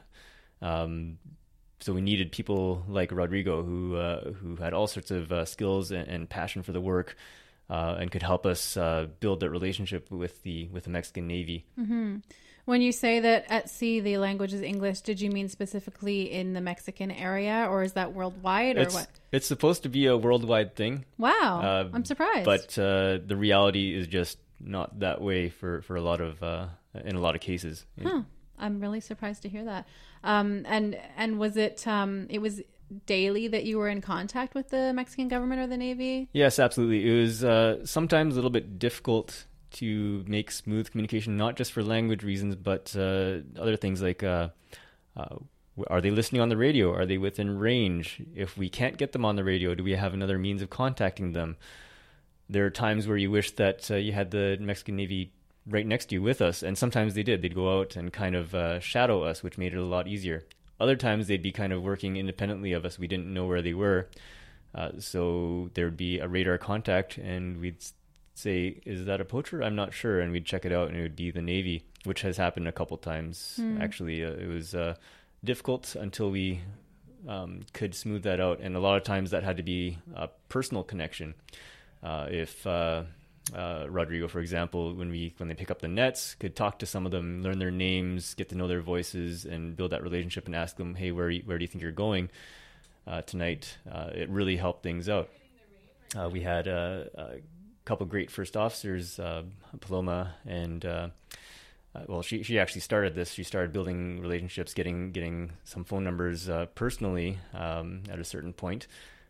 Um, so we needed people like Rodrigo who uh, who had all sorts of uh, skills and, and passion for the work, uh, and could help us uh, build that relationship with the with the Mexican Navy. Mm-hmm. When you say that at sea the language is English, did you mean specifically in the Mexican area, or is that worldwide, or it's, what? It's supposed to be a worldwide thing. Wow, uh, I'm surprised. But uh, the reality is just not that way for, for a lot of uh, in a lot of cases. Huh. I'm really surprised to hear that. Um, and and was it um, it was daily that you were in contact with the Mexican government or the Navy? Yes, absolutely. It was uh, sometimes a little bit difficult to make smooth communication, not just for language reasons, but uh, other things like uh, uh, are they listening on the radio? Are they within range? If we can't get them on the radio, do we have another means of contacting them? There are times where you wish that uh, you had the Mexican Navy right next to you with us, and sometimes they did. They'd go out and kind of uh, shadow us, which made it a lot easier. Other times they'd be kind of working independently of us. We didn't know where they were. Uh, so there would be a radar contact, and we'd say, is that a poacher? I'm not sure. And we'd check it out, and it would be the Navy, which has happened a couple times. Mm. Actually, uh, it was uh, difficult until we um, could smooth that out. And a lot of times that had to be a personal connection. Uh, if uh, uh, Rodrigo, for example, when we when they pick up the nets, could talk to some of them, learn their names, get to know their voices, and build that relationship and ask them, hey, where, where do you think you're going uh, tonight? Uh, it really helped things out. Uh, we had a... Uh, uh, couple great first officers, uh, Paloma, and uh, uh, well, she she actually started this. She started building relationships, getting getting some phone numbers uh, personally um, at a certain point,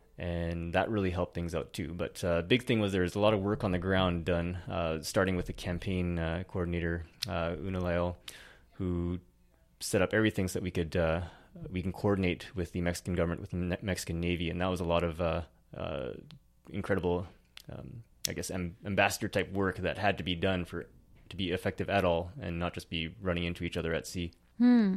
and that really helped things out too. But uh, big thing was there was a lot of work on the ground done, uh, starting with the campaign uh, coordinator uh, Una Lyle, who set up everything so that we could uh, we can coordinate with the Mexican government, with the Mexican Navy, and that was a lot of uh, uh, incredible. Um, I guess, amb- ambassador type work that had to be done for to be effective at all and not just be running into each other at sea. Hmm.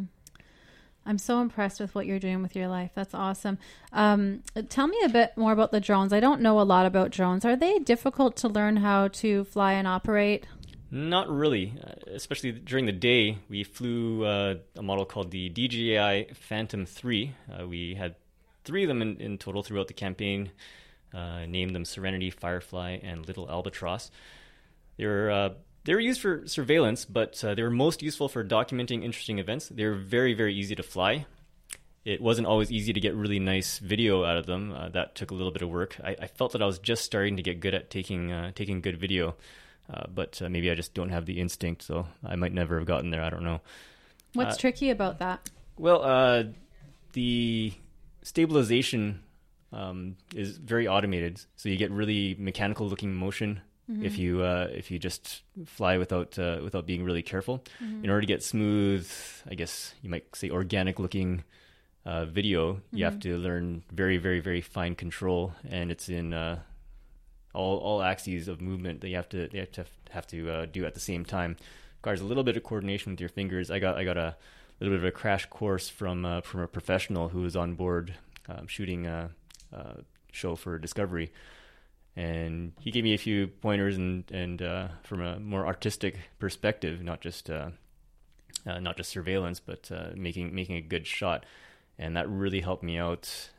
I'm so impressed with what you're doing with your life. That's awesome. Um, tell me a bit more about the drones. I don't know a lot about drones. Are they difficult to learn how to fly and operate? Not really, uh, especially during the day. We flew uh, a model called the D J I Phantom three. Uh, we had three of them in, in total throughout the campaign. Uh, named them Serenity, Firefly, and Little Albatross. They were uh, they were used for surveillance, but uh, they were most useful for documenting interesting events. They were very, very easy to fly. It wasn't always easy to get really nice video out of them. Uh, that took a little bit of work. I, I felt that I was just starting to get good at taking uh, taking good video, uh, but uh, maybe I just don't have the instinct, so I might never have gotten there. I don't know. What's uh, tricky about that? Well, uh, the stabilization Um, is very automated, so you get really mechanical looking motion mm-hmm. if you uh, if you just fly without uh, without being really careful. Mm-hmm. In order to get smooth, I guess you might say organic looking uh, video, you mm-hmm. have to learn very very very fine control, and it's in uh, all all axes of movement that you have to you have to have to uh, do at the same time. Requires a little bit of coordination with your fingers. I got I got a little bit of a crash course from uh, from a professional who was on board um, shooting a Uh, show for Discovery, and he gave me a few pointers and and uh, from a more artistic perspective, not just uh, uh, not just surveillance, but uh, making making a good shot, and that really helped me out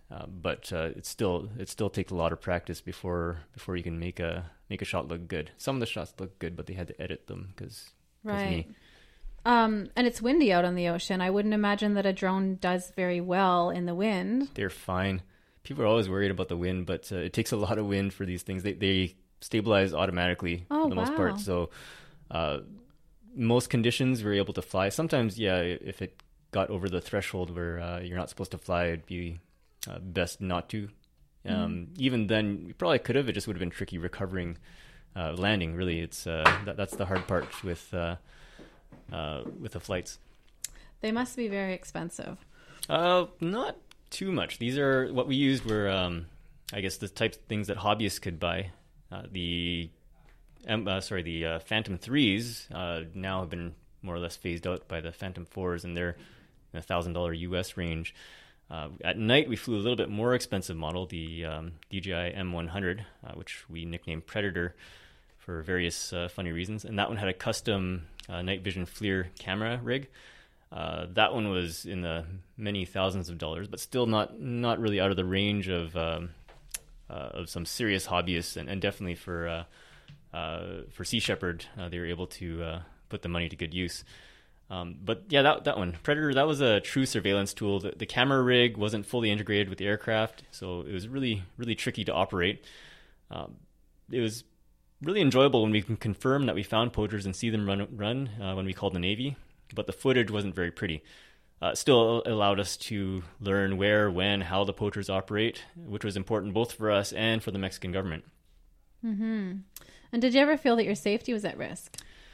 Uh, but uh, it still it still takes a lot of practice before before you can make a make a shot look good. Some of the shots look good, but they had to edit them because right. Um, and it's windy out on the ocean. I wouldn't imagine that a drone does very well in the wind. They're fine. People are always worried about the wind, but uh, it takes a lot of wind for these things. They they stabilize automatically oh, for the wow. most part. So uh, most conditions we're able to fly. Sometimes, yeah, if it got over the threshold where uh, you're not supposed to fly, it'd be uh, best not to. Um, mm. Even then, we probably could have. It just would have been tricky recovering, uh, landing. Really, it's uh, that, that's the hard part with uh, uh, with the flights. They must be very expensive. Uh, not too much. These are what we used were, um, I guess, the types of things that hobbyists could buy. Uh, the um, uh, sorry, the uh, Phantom threes uh, now have been more or less phased out by the Phantom fours, and they're in a thousand dollar U S range. Uh, at night, we flew a little bit more expensive model, the um, D J I M one hundred, uh, which we nicknamed Predator for various uh, funny reasons. And that one had a custom uh, night vision FLIR camera rig. Uh, that one was in the many thousands of dollars, but still not not really out of the range of um, uh, of some serious hobbyists, and, and definitely for uh, uh, for Sea Shepherd, uh, they were able to uh, put the money to good use. Um, but yeah, that that one, Predator, that was a true surveillance tool. The, the camera rig wasn't fully integrated with the aircraft, so it was really, really tricky to operate. Um, it was really enjoyable when we can confirm that we found poachers and see them run, run uh, when we called the Navy, but the footage wasn't very pretty. Uh, still allowed us to learn where, when, how the poachers operate, which was important both for us and for the Mexican government. Mm-hmm. And did you ever feel that your safety was at risk?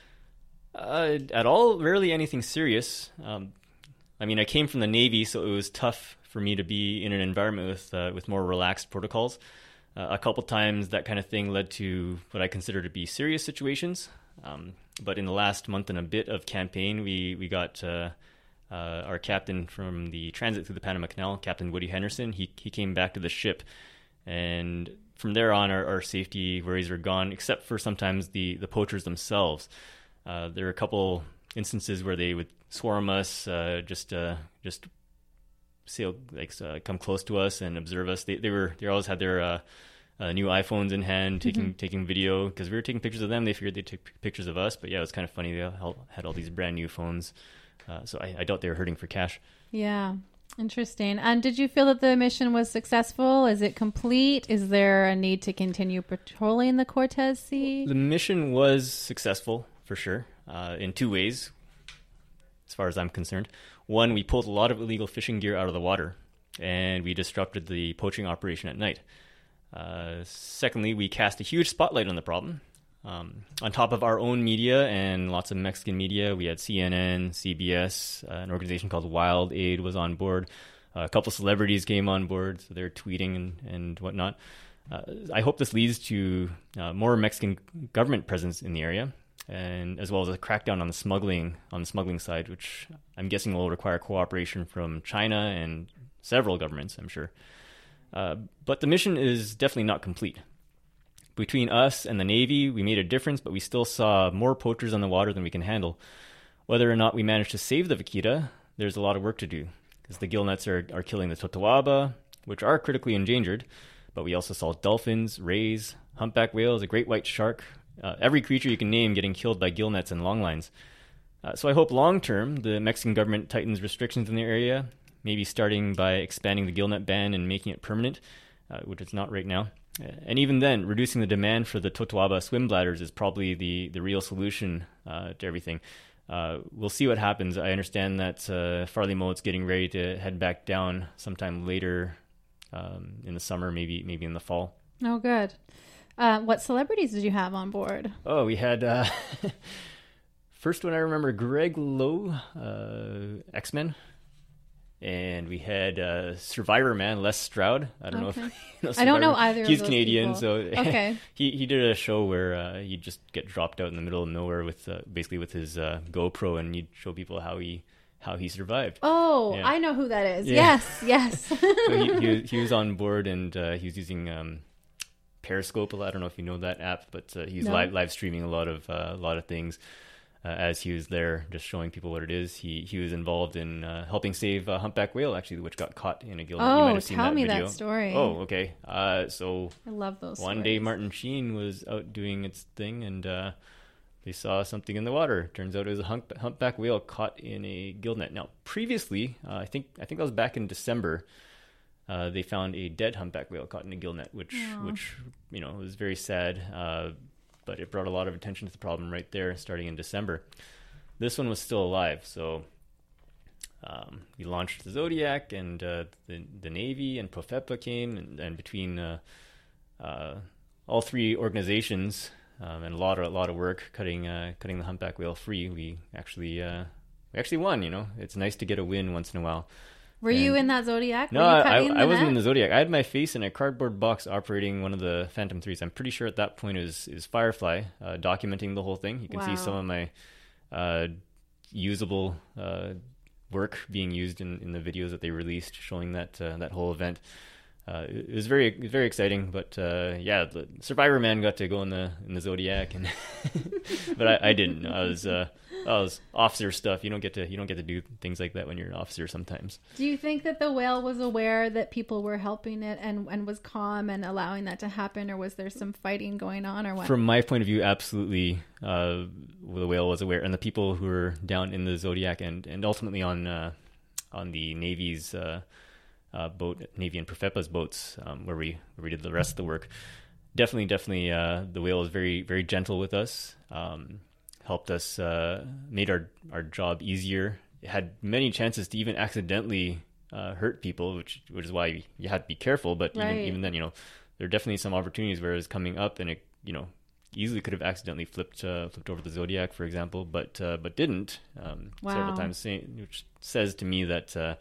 Uh, at all, rarely anything serious. Um, I mean, I came from the Navy, so it was tough for me to be in an environment with uh, with more relaxed protocols. Uh, a couple times, that kind of thing led to what I consider to be serious situations. Um, but in the last month and a bit of campaign, we we got uh, uh, our captain from the transit through the Panama Canal, Captain Woody Henderson. He he came back to the ship, and from there on, our, our safety worries are gone, except for sometimes the the poachers themselves. Uh, there were a couple instances where they would swarm us, uh, just uh, just sail, like uh, come close to us and observe us. They they were they always had their uh, uh, new iPhones in hand, taking mm-hmm. taking video, because we were taking pictures of them. They figured they took pictures of us, but yeah, it was kind of funny. They all had all these brand new phones, uh, so I, I doubt they were hurting for cash. Yeah, interesting. And did you feel that the mission was successful? Is it complete? Is there a need to continue patrolling the Cortez Sea? The mission was successful. For sure, uh, in two ways, as far as I'm concerned. One, we pulled a lot of illegal fishing gear out of the water, and we disrupted the poaching operation at night. Uh, secondly, we cast a huge spotlight on the problem. Um, on top of our own media and lots of Mexican media, we had C N N, C B S, uh, an organization called Wild Aid was on board. Uh, a couple celebrities came on board, so they're tweeting and, and whatnot. Uh, I hope this leads to uh, more Mexican government presence in the area, and as well as a crackdown on the smuggling on the smuggling side, which I'm guessing will require cooperation from China and several governments, I'm sure. Uh, but the mission is definitely not complete. Between us and the Navy, we made a difference, but we still saw more poachers on the water than we can handle. Whether or not we managed to save the vaquita, there's a lot of work to do, because the gill nets are, are killing the totoaba, which are critically endangered, but we also saw dolphins, rays, humpback whales, a great white shark, Uh, every creature you can name getting killed by gill nets and longlines. Uh, so I hope long-term the Mexican government tightens restrictions in the area, maybe starting by expanding the gill net ban and making it permanent, uh, which it's not right now. Uh, and even then, reducing the demand for the totoaba swim bladders is probably the, the real solution uh, to everything. Uh, we'll see what happens. I understand that uh, Farley Moat's getting ready to head back down sometime later um, in the summer, maybe maybe in the fall. Oh, good. Uh, what celebrities did you have on board? Oh, we had, uh, first one I remember, Greg Lowe, uh, X-Men. And we had uh, Survivor Man, Les Stroud. I don't okay. know if you know I don't know either He's of those Canadian, people. so okay. he, he did a show where uh, he'd just get dropped out in the middle of nowhere with uh, basically with his uh, GoPro, and he'd show people how he how he survived. Oh, yeah. I know who that is. Yeah. Yes, yes. So he, he, he was on board, and uh, he was using... Um, Periscope. I don't know if you know that app, but uh, he's no. live live streaming a lot of uh, a lot of things. uh, as he was there, just showing people what it is. He he was involved in uh, helping save a humpback whale, actually, which got caught in a gill net. Oh, you might have seen tell that me video. that story. Oh, okay. Uh, so I love those one stories. day Martin Sheen was out doing its thing, and uh, they saw something in the water. Turns out it was a hump, humpback whale caught in a gill net. Now, previously, uh, I think I think that was back in December. Uh, they found a dead humpback whale caught in a gill net, which Aww. which you know was very sad. Uh, but it brought a lot of attention to the problem right there, starting in December. This one was still alive, so um, we launched the Zodiac, and uh, the the Navy and Profepa came, and, and between uh, uh, all three organizations. Um, and a lot of a lot of work cutting uh, cutting the humpback whale free. We actually uh, we actually won. You know, it's nice to get a win once in a while. Were and you in that Zodiac? No, Were you I, cutting I, the I wasn't net? in the Zodiac. I had my face in a cardboard box operating one of the Phantom threes. I'm pretty sure at that point it was, it was Firefly uh, documenting the whole thing. You can Wow. see some of my uh, usable uh, work being used in, in the videos that they released, showing that uh, that whole event. Uh, it, it was very it was very exciting, but uh, yeah, the Survivor Man got to go in the in the Zodiac, and but I, I didn't. I was uh, I was officer stuff. You don't get to you don't get to do things like that when you're an officer sometimes. Do you think that the whale was aware that people were helping it and, and was calm and allowing that to happen, or was there some fighting going on, or what? From my point of view, absolutely, uh, the whale was aware, and the people who were down in the Zodiac and, and ultimately on uh, on the Navy's uh, uh, boat, Navy and Profepa's boats, um, where we where we did the rest of the work. Definitely, definitely, uh, the whale was very very gentle with us. Um, helped us, uh, made our, our job easier. It had many chances to even accidentally uh, hurt people, which which is why you, you had to be careful. But Right. even, even then, you know, there are definitely some opportunities where it was coming up and it, you know, easily could have accidentally flipped uh, flipped over the Zodiac, for example, but uh, but didn't um, Wow. several times, saying, which says to me that uh,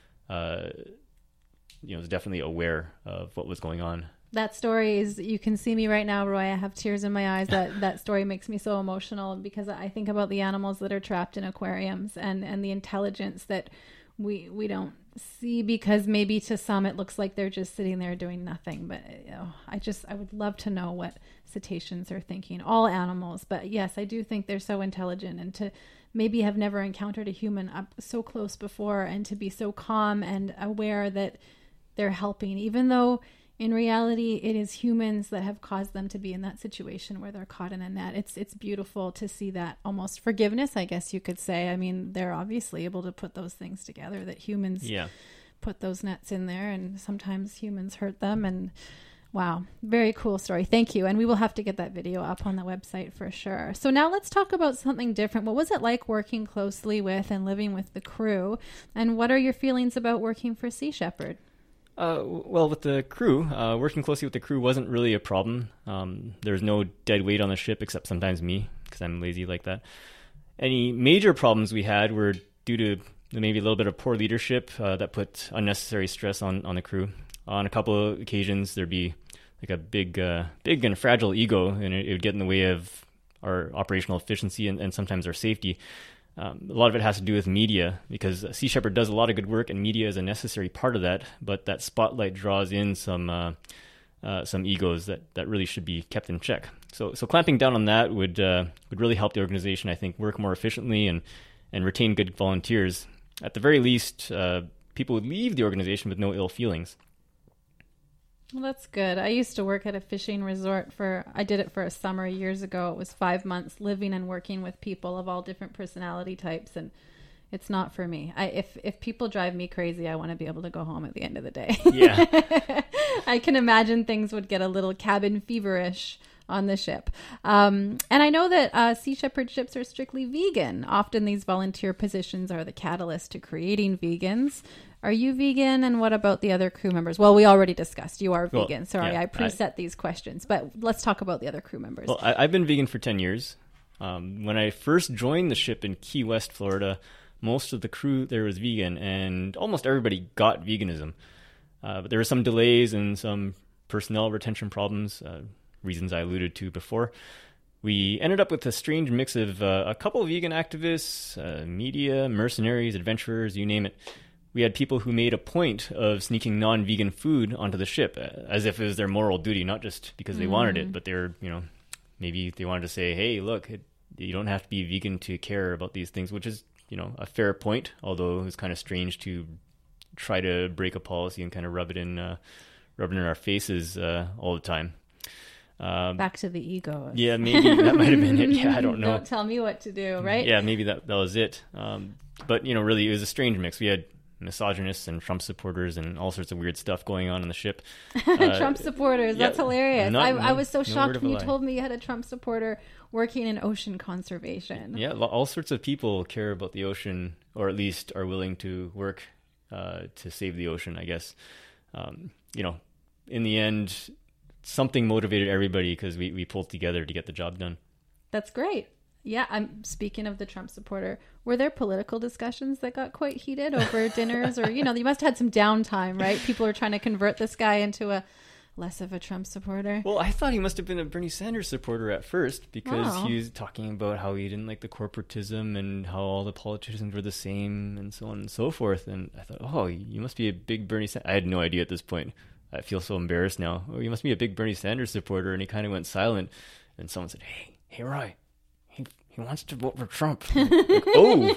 uh, you know, was definitely aware of what was going on. That story is, you can see me right now, Roy. I have tears in my eyes. That that story makes me so emotional because I think about the animals that are trapped in aquariums and, and the intelligence that we we don't see, because maybe to some it looks like they're just sitting there doing nothing. But you know, I just I would love to know what cetaceans are thinking. All animals, but yes, I do think they're so intelligent, and to maybe have never encountered a human up so close before, and to be so calm and aware that they're helping, even though in reality, it is humans that have caused them to be in that situation where they're caught in a net. It's it's beautiful to see that almost forgiveness, I guess you could say. I mean, they're obviously able to put those things together, that humans Yeah. put those nets in there, and sometimes humans hurt them. And wow, very cool story. Thank you. And we will have to get that video up on the website for sure. So now let's talk about something different. What was it like working closely with and living with the crew? And what are your feelings about working for Sea Shepherd? Uh, well, with the crew, uh, working closely with the crew wasn't really a problem. Um, there was no dead weight on the ship, except sometimes me, because I'm lazy like that. Any major problems we had were due to maybe a little bit of poor leadership uh, that put unnecessary stress on, on the crew. On a couple of occasions, there'd be like a big, uh, big and fragile ego, and it, it would get in the way of our operational efficiency and, and sometimes our safety. Um, a lot of it has to do with media, because Sea Shepherd does a lot of good work, and media is a necessary part of that. But that spotlight draws in some uh, uh, some egos that, that really should be kept in check. So so clamping down on that would uh, would really help the organization, I think, work more efficiently and and retain good volunteers. At the very least, uh, people would leave the organization with no ill feelings. Well, that's good. I used to work at a fishing resort for, I did it for a summer years ago. It was five months living and working with people of all different personality types. And it's not for me. I, if, if people drive me crazy, I want to be able to go home at the end of the day. Yeah. I can imagine things would get a little cabin feverish on the ship. Um, and I know that uh, Sea Shepherd ships are strictly vegan. Often these volunteer positions are the catalyst to creating vegans. Are you vegan? And what about the other crew members? Well, we already discussed you are Well, vegan. Sorry, yeah, I preset I- these questions. But let's talk about the other crew members. Well, I, I've been vegan for ten years. Um, when I first joined the ship in Key West, Florida, most of the crew there was vegan, and almost everybody got veganism. Uh, but there were some delays and some personnel retention problems, uh, reasons I alluded to before. We ended up with a strange mix of uh, a couple of vegan activists, uh, media, mercenaries, adventurers, you name it. We had people who made a point of sneaking non-vegan food onto the ship, uh, as if it was their moral duty, not just because they wanted it, but they were, you know, maybe they wanted to say, hey, look, it, you don't have to be vegan to care about these things, which is, you know, a fair point, although it's kind of strange to try to break a policy and kind of rub it in, uh, rub it in our faces uh, all the time. Um, Back to the ego. Yeah, maybe that might have been it. Yeah, I don't know. Don't tell me what to do, right? Yeah, maybe that, that was it. Um, but, you know, really, it was a strange mix. We had misogynists and Trump supporters and all sorts of weird stuff going on in the ship. Uh, Trump supporters, that's yeah, hilarious. not, I, no, I was so no shocked when you lie. told me you had a Trump supporter working in ocean conservation. Yeah, all sorts of people care about the ocean, or at least are willing to work uh, to save the ocean, I guess. Um, you know, in the end, something motivated everybody because we, we pulled together to get the job done. That's great. Yeah, I'm speaking of the Trump supporter. Were there political discussions that got quite heated over dinners, or, you know, you must have had some downtime, right? People are trying to convert this guy into a less of a Trump supporter. Well, I thought he must have been a Bernie Sanders supporter at first because Wow. he was talking about how he didn't like the corporatism and how all the politicians were the same and so on and so forth. And I thought, oh, you must be a big Bernie Sanders. I had no idea at this point. I feel so embarrassed now. Oh, you must be a big Bernie Sanders supporter. And he kind of went silent. And someone said, hey, hey, Roy, he, he wants to vote for Trump. Like, oh.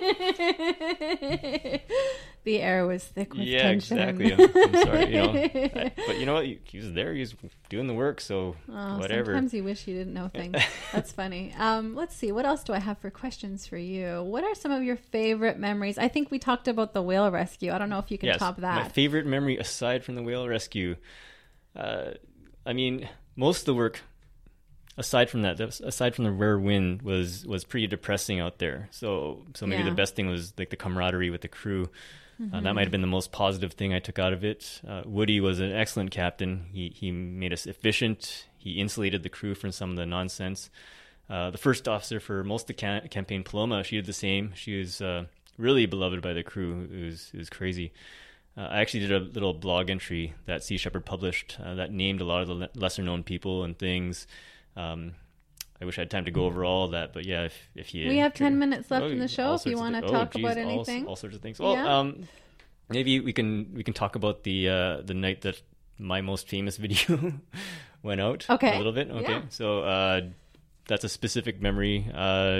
The air was thick with Yeah, tension. exactly. I'm, I'm sorry. You know, I, but you know what? He, he was there. He was doing the work. So Oh, whatever. sometimes you wish you didn't know things. That's funny. Um, let's see. What else do I have for questions for you? What are some of your favorite memories? I think we talked about the whale rescue. I don't know if you can Yes, top that. My favorite memory aside from the whale rescue. Uh, I mean, most of the work aside from that, aside from the rare wind, was was pretty depressing out there. So so maybe Yeah. the best thing was like the camaraderie with the crew. Uh, Mhm. that might have been the most positive thing I took out of it. Uh, Woody was an excellent captain. He he made us efficient. He insulated the crew from some of the nonsense. Uh, the first officer for most of the ca- campaign, Paloma, she did the same. She was uh, really beloved by the crew. It was it was crazy. Uh, I actually did a little blog entry that Sea Shepherd published uh, that named a lot of the le- lesser known people and things. Um, I wish I had time to go over all of that, but yeah, if, if you... We have ten minutes left oh, in the show all if you sorts of want to thi- talk oh, geez, about all- anything. All, sorts of things. Well, Yeah. um, maybe we can we can talk about the uh, the night that my most famous video went out. Okay. A little bit. Okay. Yeah. So uh, that's a specific memory. Uh,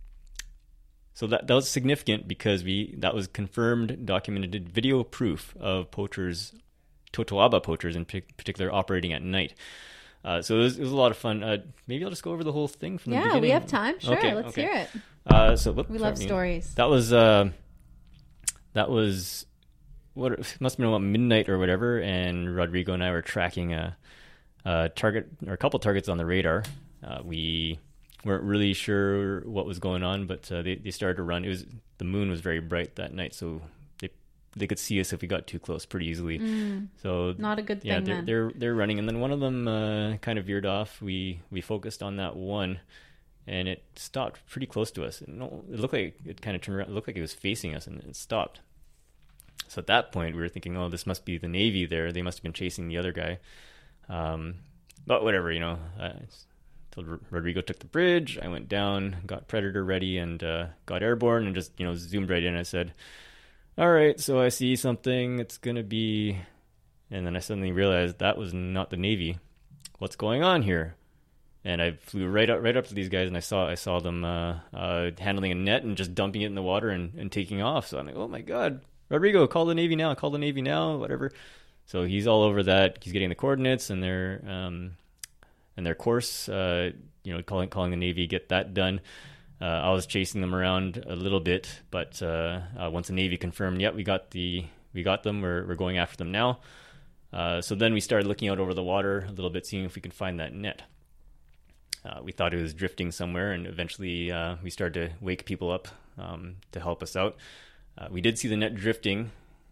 so that that was significant because we that was confirmed, documented video proof of poachers, Totoaba poachers in p- particular, operating at night. Uh, so it was, it was a lot of fun. Uh, maybe I'll just go over the whole thing from the Yeah, beginning. we have time. Sure, Okay, let's okay. hear it. Uh, so whoop, We love sorry. stories. That was uh, that was what it must have been about midnight or whatever. And Rodrigo and I were tracking a, a target or a couple targets on the radar. Uh, we weren't really sure what was going on, but uh, they they started to run. It was the moon was very bright that night, so they they could see us if we got too close pretty easily. Mm. So Not a good yeah, thing they're then. they're they're running, and then one of them uh, kind of veered off. We we focused on that one, and it stopped pretty close to us. And no, it looked like it kind of turned around. It looked like it was facing us, and it stopped. So at that point, we were thinking, "Oh, this must be the Navy. There, they must have been chasing the other guy." Um, but whatever, you know. I told R- Rodrigo took the bridge. I went down, got Predator ready, and uh, got airborne, and just you know zoomed right in. I said, "All right, so I see something. It's gonna be," and then I suddenly realized that was not the Navy. What's going on here? And I flew right up, right up to these guys, and I saw, I saw them uh, uh, handling a net and just dumping it in the water and, and taking off. So I'm like, "Oh my god, Rodrigo, call the Navy now! Call the Navy now! Whatever." So he's all over that. He's getting the coordinates and their um, and their course. Uh, you know, calling calling the Navy, get that done. Uh, I was chasing them around a little bit, but uh, uh, once the Navy confirmed, "Yep, we got the we got them. We're we're going after them now." Uh, so then we started looking out over the water a little bit, seeing if we could find that net. Uh, we thought it was drifting somewhere, and eventually uh, we started to wake people up um, to help us out. Uh, we did see the net drifting,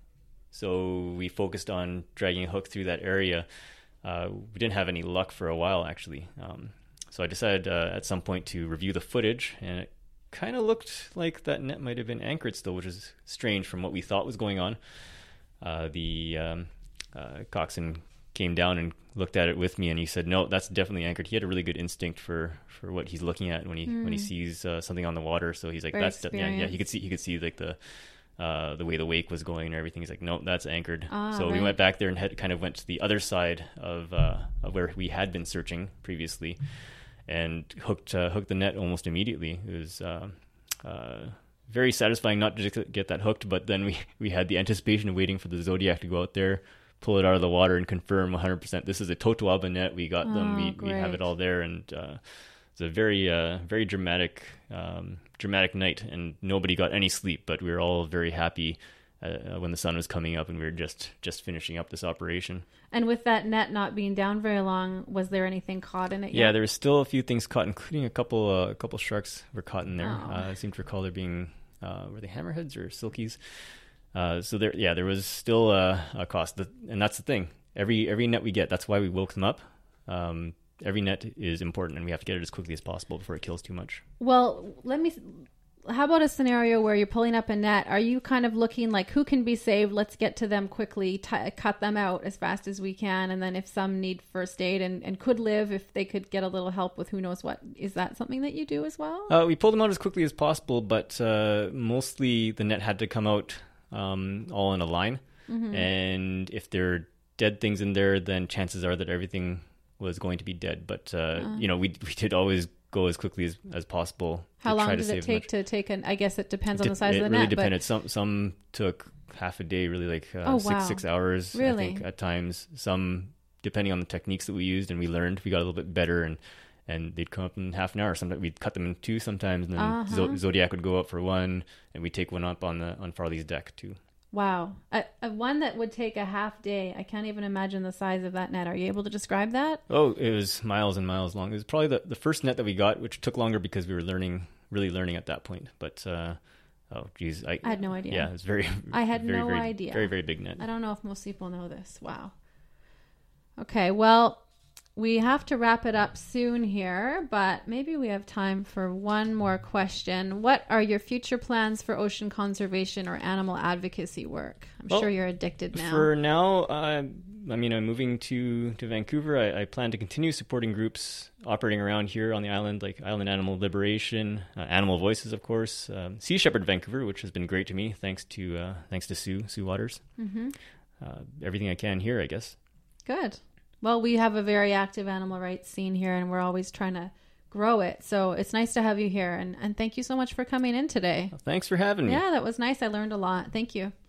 so we focused on dragging a hook through that area. Uh, we didn't have any luck for a while, actually. Um, so I decided uh, at some point to review the footage, and it kind of looked like that net might have been anchored still, which is strange from what we thought was going on. Uh, the um, uh, coxswain came down and looked at it with me, and he said, "No, that's definitely anchored." He had a really good instinct for, for what he's looking at when he Mm. when he sees uh, something on the water. So he's like, Very "That's de- yeah, yeah." He experienced. could see he could see like the uh, the way the wake was going and everything. He's like, "No, that's anchored." Ah, so we right. went back there and had, kind of went to the other side of uh, of where we had been searching previously. and hooked uh, hooked the net almost immediately. It was uh, uh, very satisfying not to just get that hooked, but then we, we had the anticipation of waiting for the Zodiac to go out there, pull it out of the water, and confirm one hundred percent this is a Totoaba net. We got them. Oh, We great. we have it all there, and uh, it's a very uh, very dramatic um, dramatic night, and nobody got any sleep, but we were all very happy uh, when the sun was coming up, and we were just just finishing up this operation. And with that net not being down very long, was there anything caught in it yet? Yeah, there was still a few things caught, including a couple uh, a couple sharks were caught in there. Oh. Uh, I seem to recall there being uh, were they hammerheads or silkies? Uh, so there, yeah, there was still a, a cost, and that's the thing. Every every net we get, that's why we woke them up. Um, every net is important, and we have to get it as quickly as possible before it kills too much. Well, let me. How about a scenario where you're pulling up a net? Are you kind of looking like who can be saved? Let's get to them quickly, t- cut them out as fast as we can, and then if some need first aid and, and could live, if they could get a little help with who knows what, is that something that you do as well? Uh, we pulled them out as quickly as possible, but uh, mostly the net had to come out um, all in a line, Mhm. and if there are dead things in there, then chances are that everything was going to be dead. But uh, Uh. you know, we we did always go as quickly as, as possible. How to long try does to it save take much. to take an? I guess it depends on It the size de- of the it really net. depended. Some some took half a day, really like uh, Oh, six wow. six hours. Really? I think at times. Some depending on the techniques that we used and we learned, we got a little bit better, and and they'd come up in half an hour. Sometimes we'd cut them in two. Sometimes, and then Uh-huh. Zo- Zodiac would go up for one, and we'd take one up on the on Farley's deck too. Wow, a, a one that would take a half day. I can't even imagine the size of that net. Are you able to describe that? Oh, it was miles and miles long. It was probably the, the first net that we got, which took longer because we were learning, really learning at that point. But, uh, oh, geez. I, I had no idea. Yeah, it was very, I had very, no very, idea. Very, very big net. I don't know if most people know this. Wow. Okay, well, we have to wrap it up soon here, but maybe we have time for one more question. What are your future plans for ocean conservation or animal advocacy work? I'm Well, sure you're addicted now. For now, uh, I mean, I'm moving to, to Vancouver. I, I plan to continue supporting groups operating around here on the island, like Island Animal Liberation, uh, Animal Voices, of course, um, Sea Shepherd Vancouver, which has been great to me, thanks to uh, thanks to Sue, Sue Waters. Mhm. Uh, everything I can here, I guess. Good. Well, we have a very active animal rights scene here, and we're always trying to grow it. So it's nice to have you here, and, and thank you so much for coming in today. Thanks for having me. Yeah, that was nice. I learned a lot. Thank you.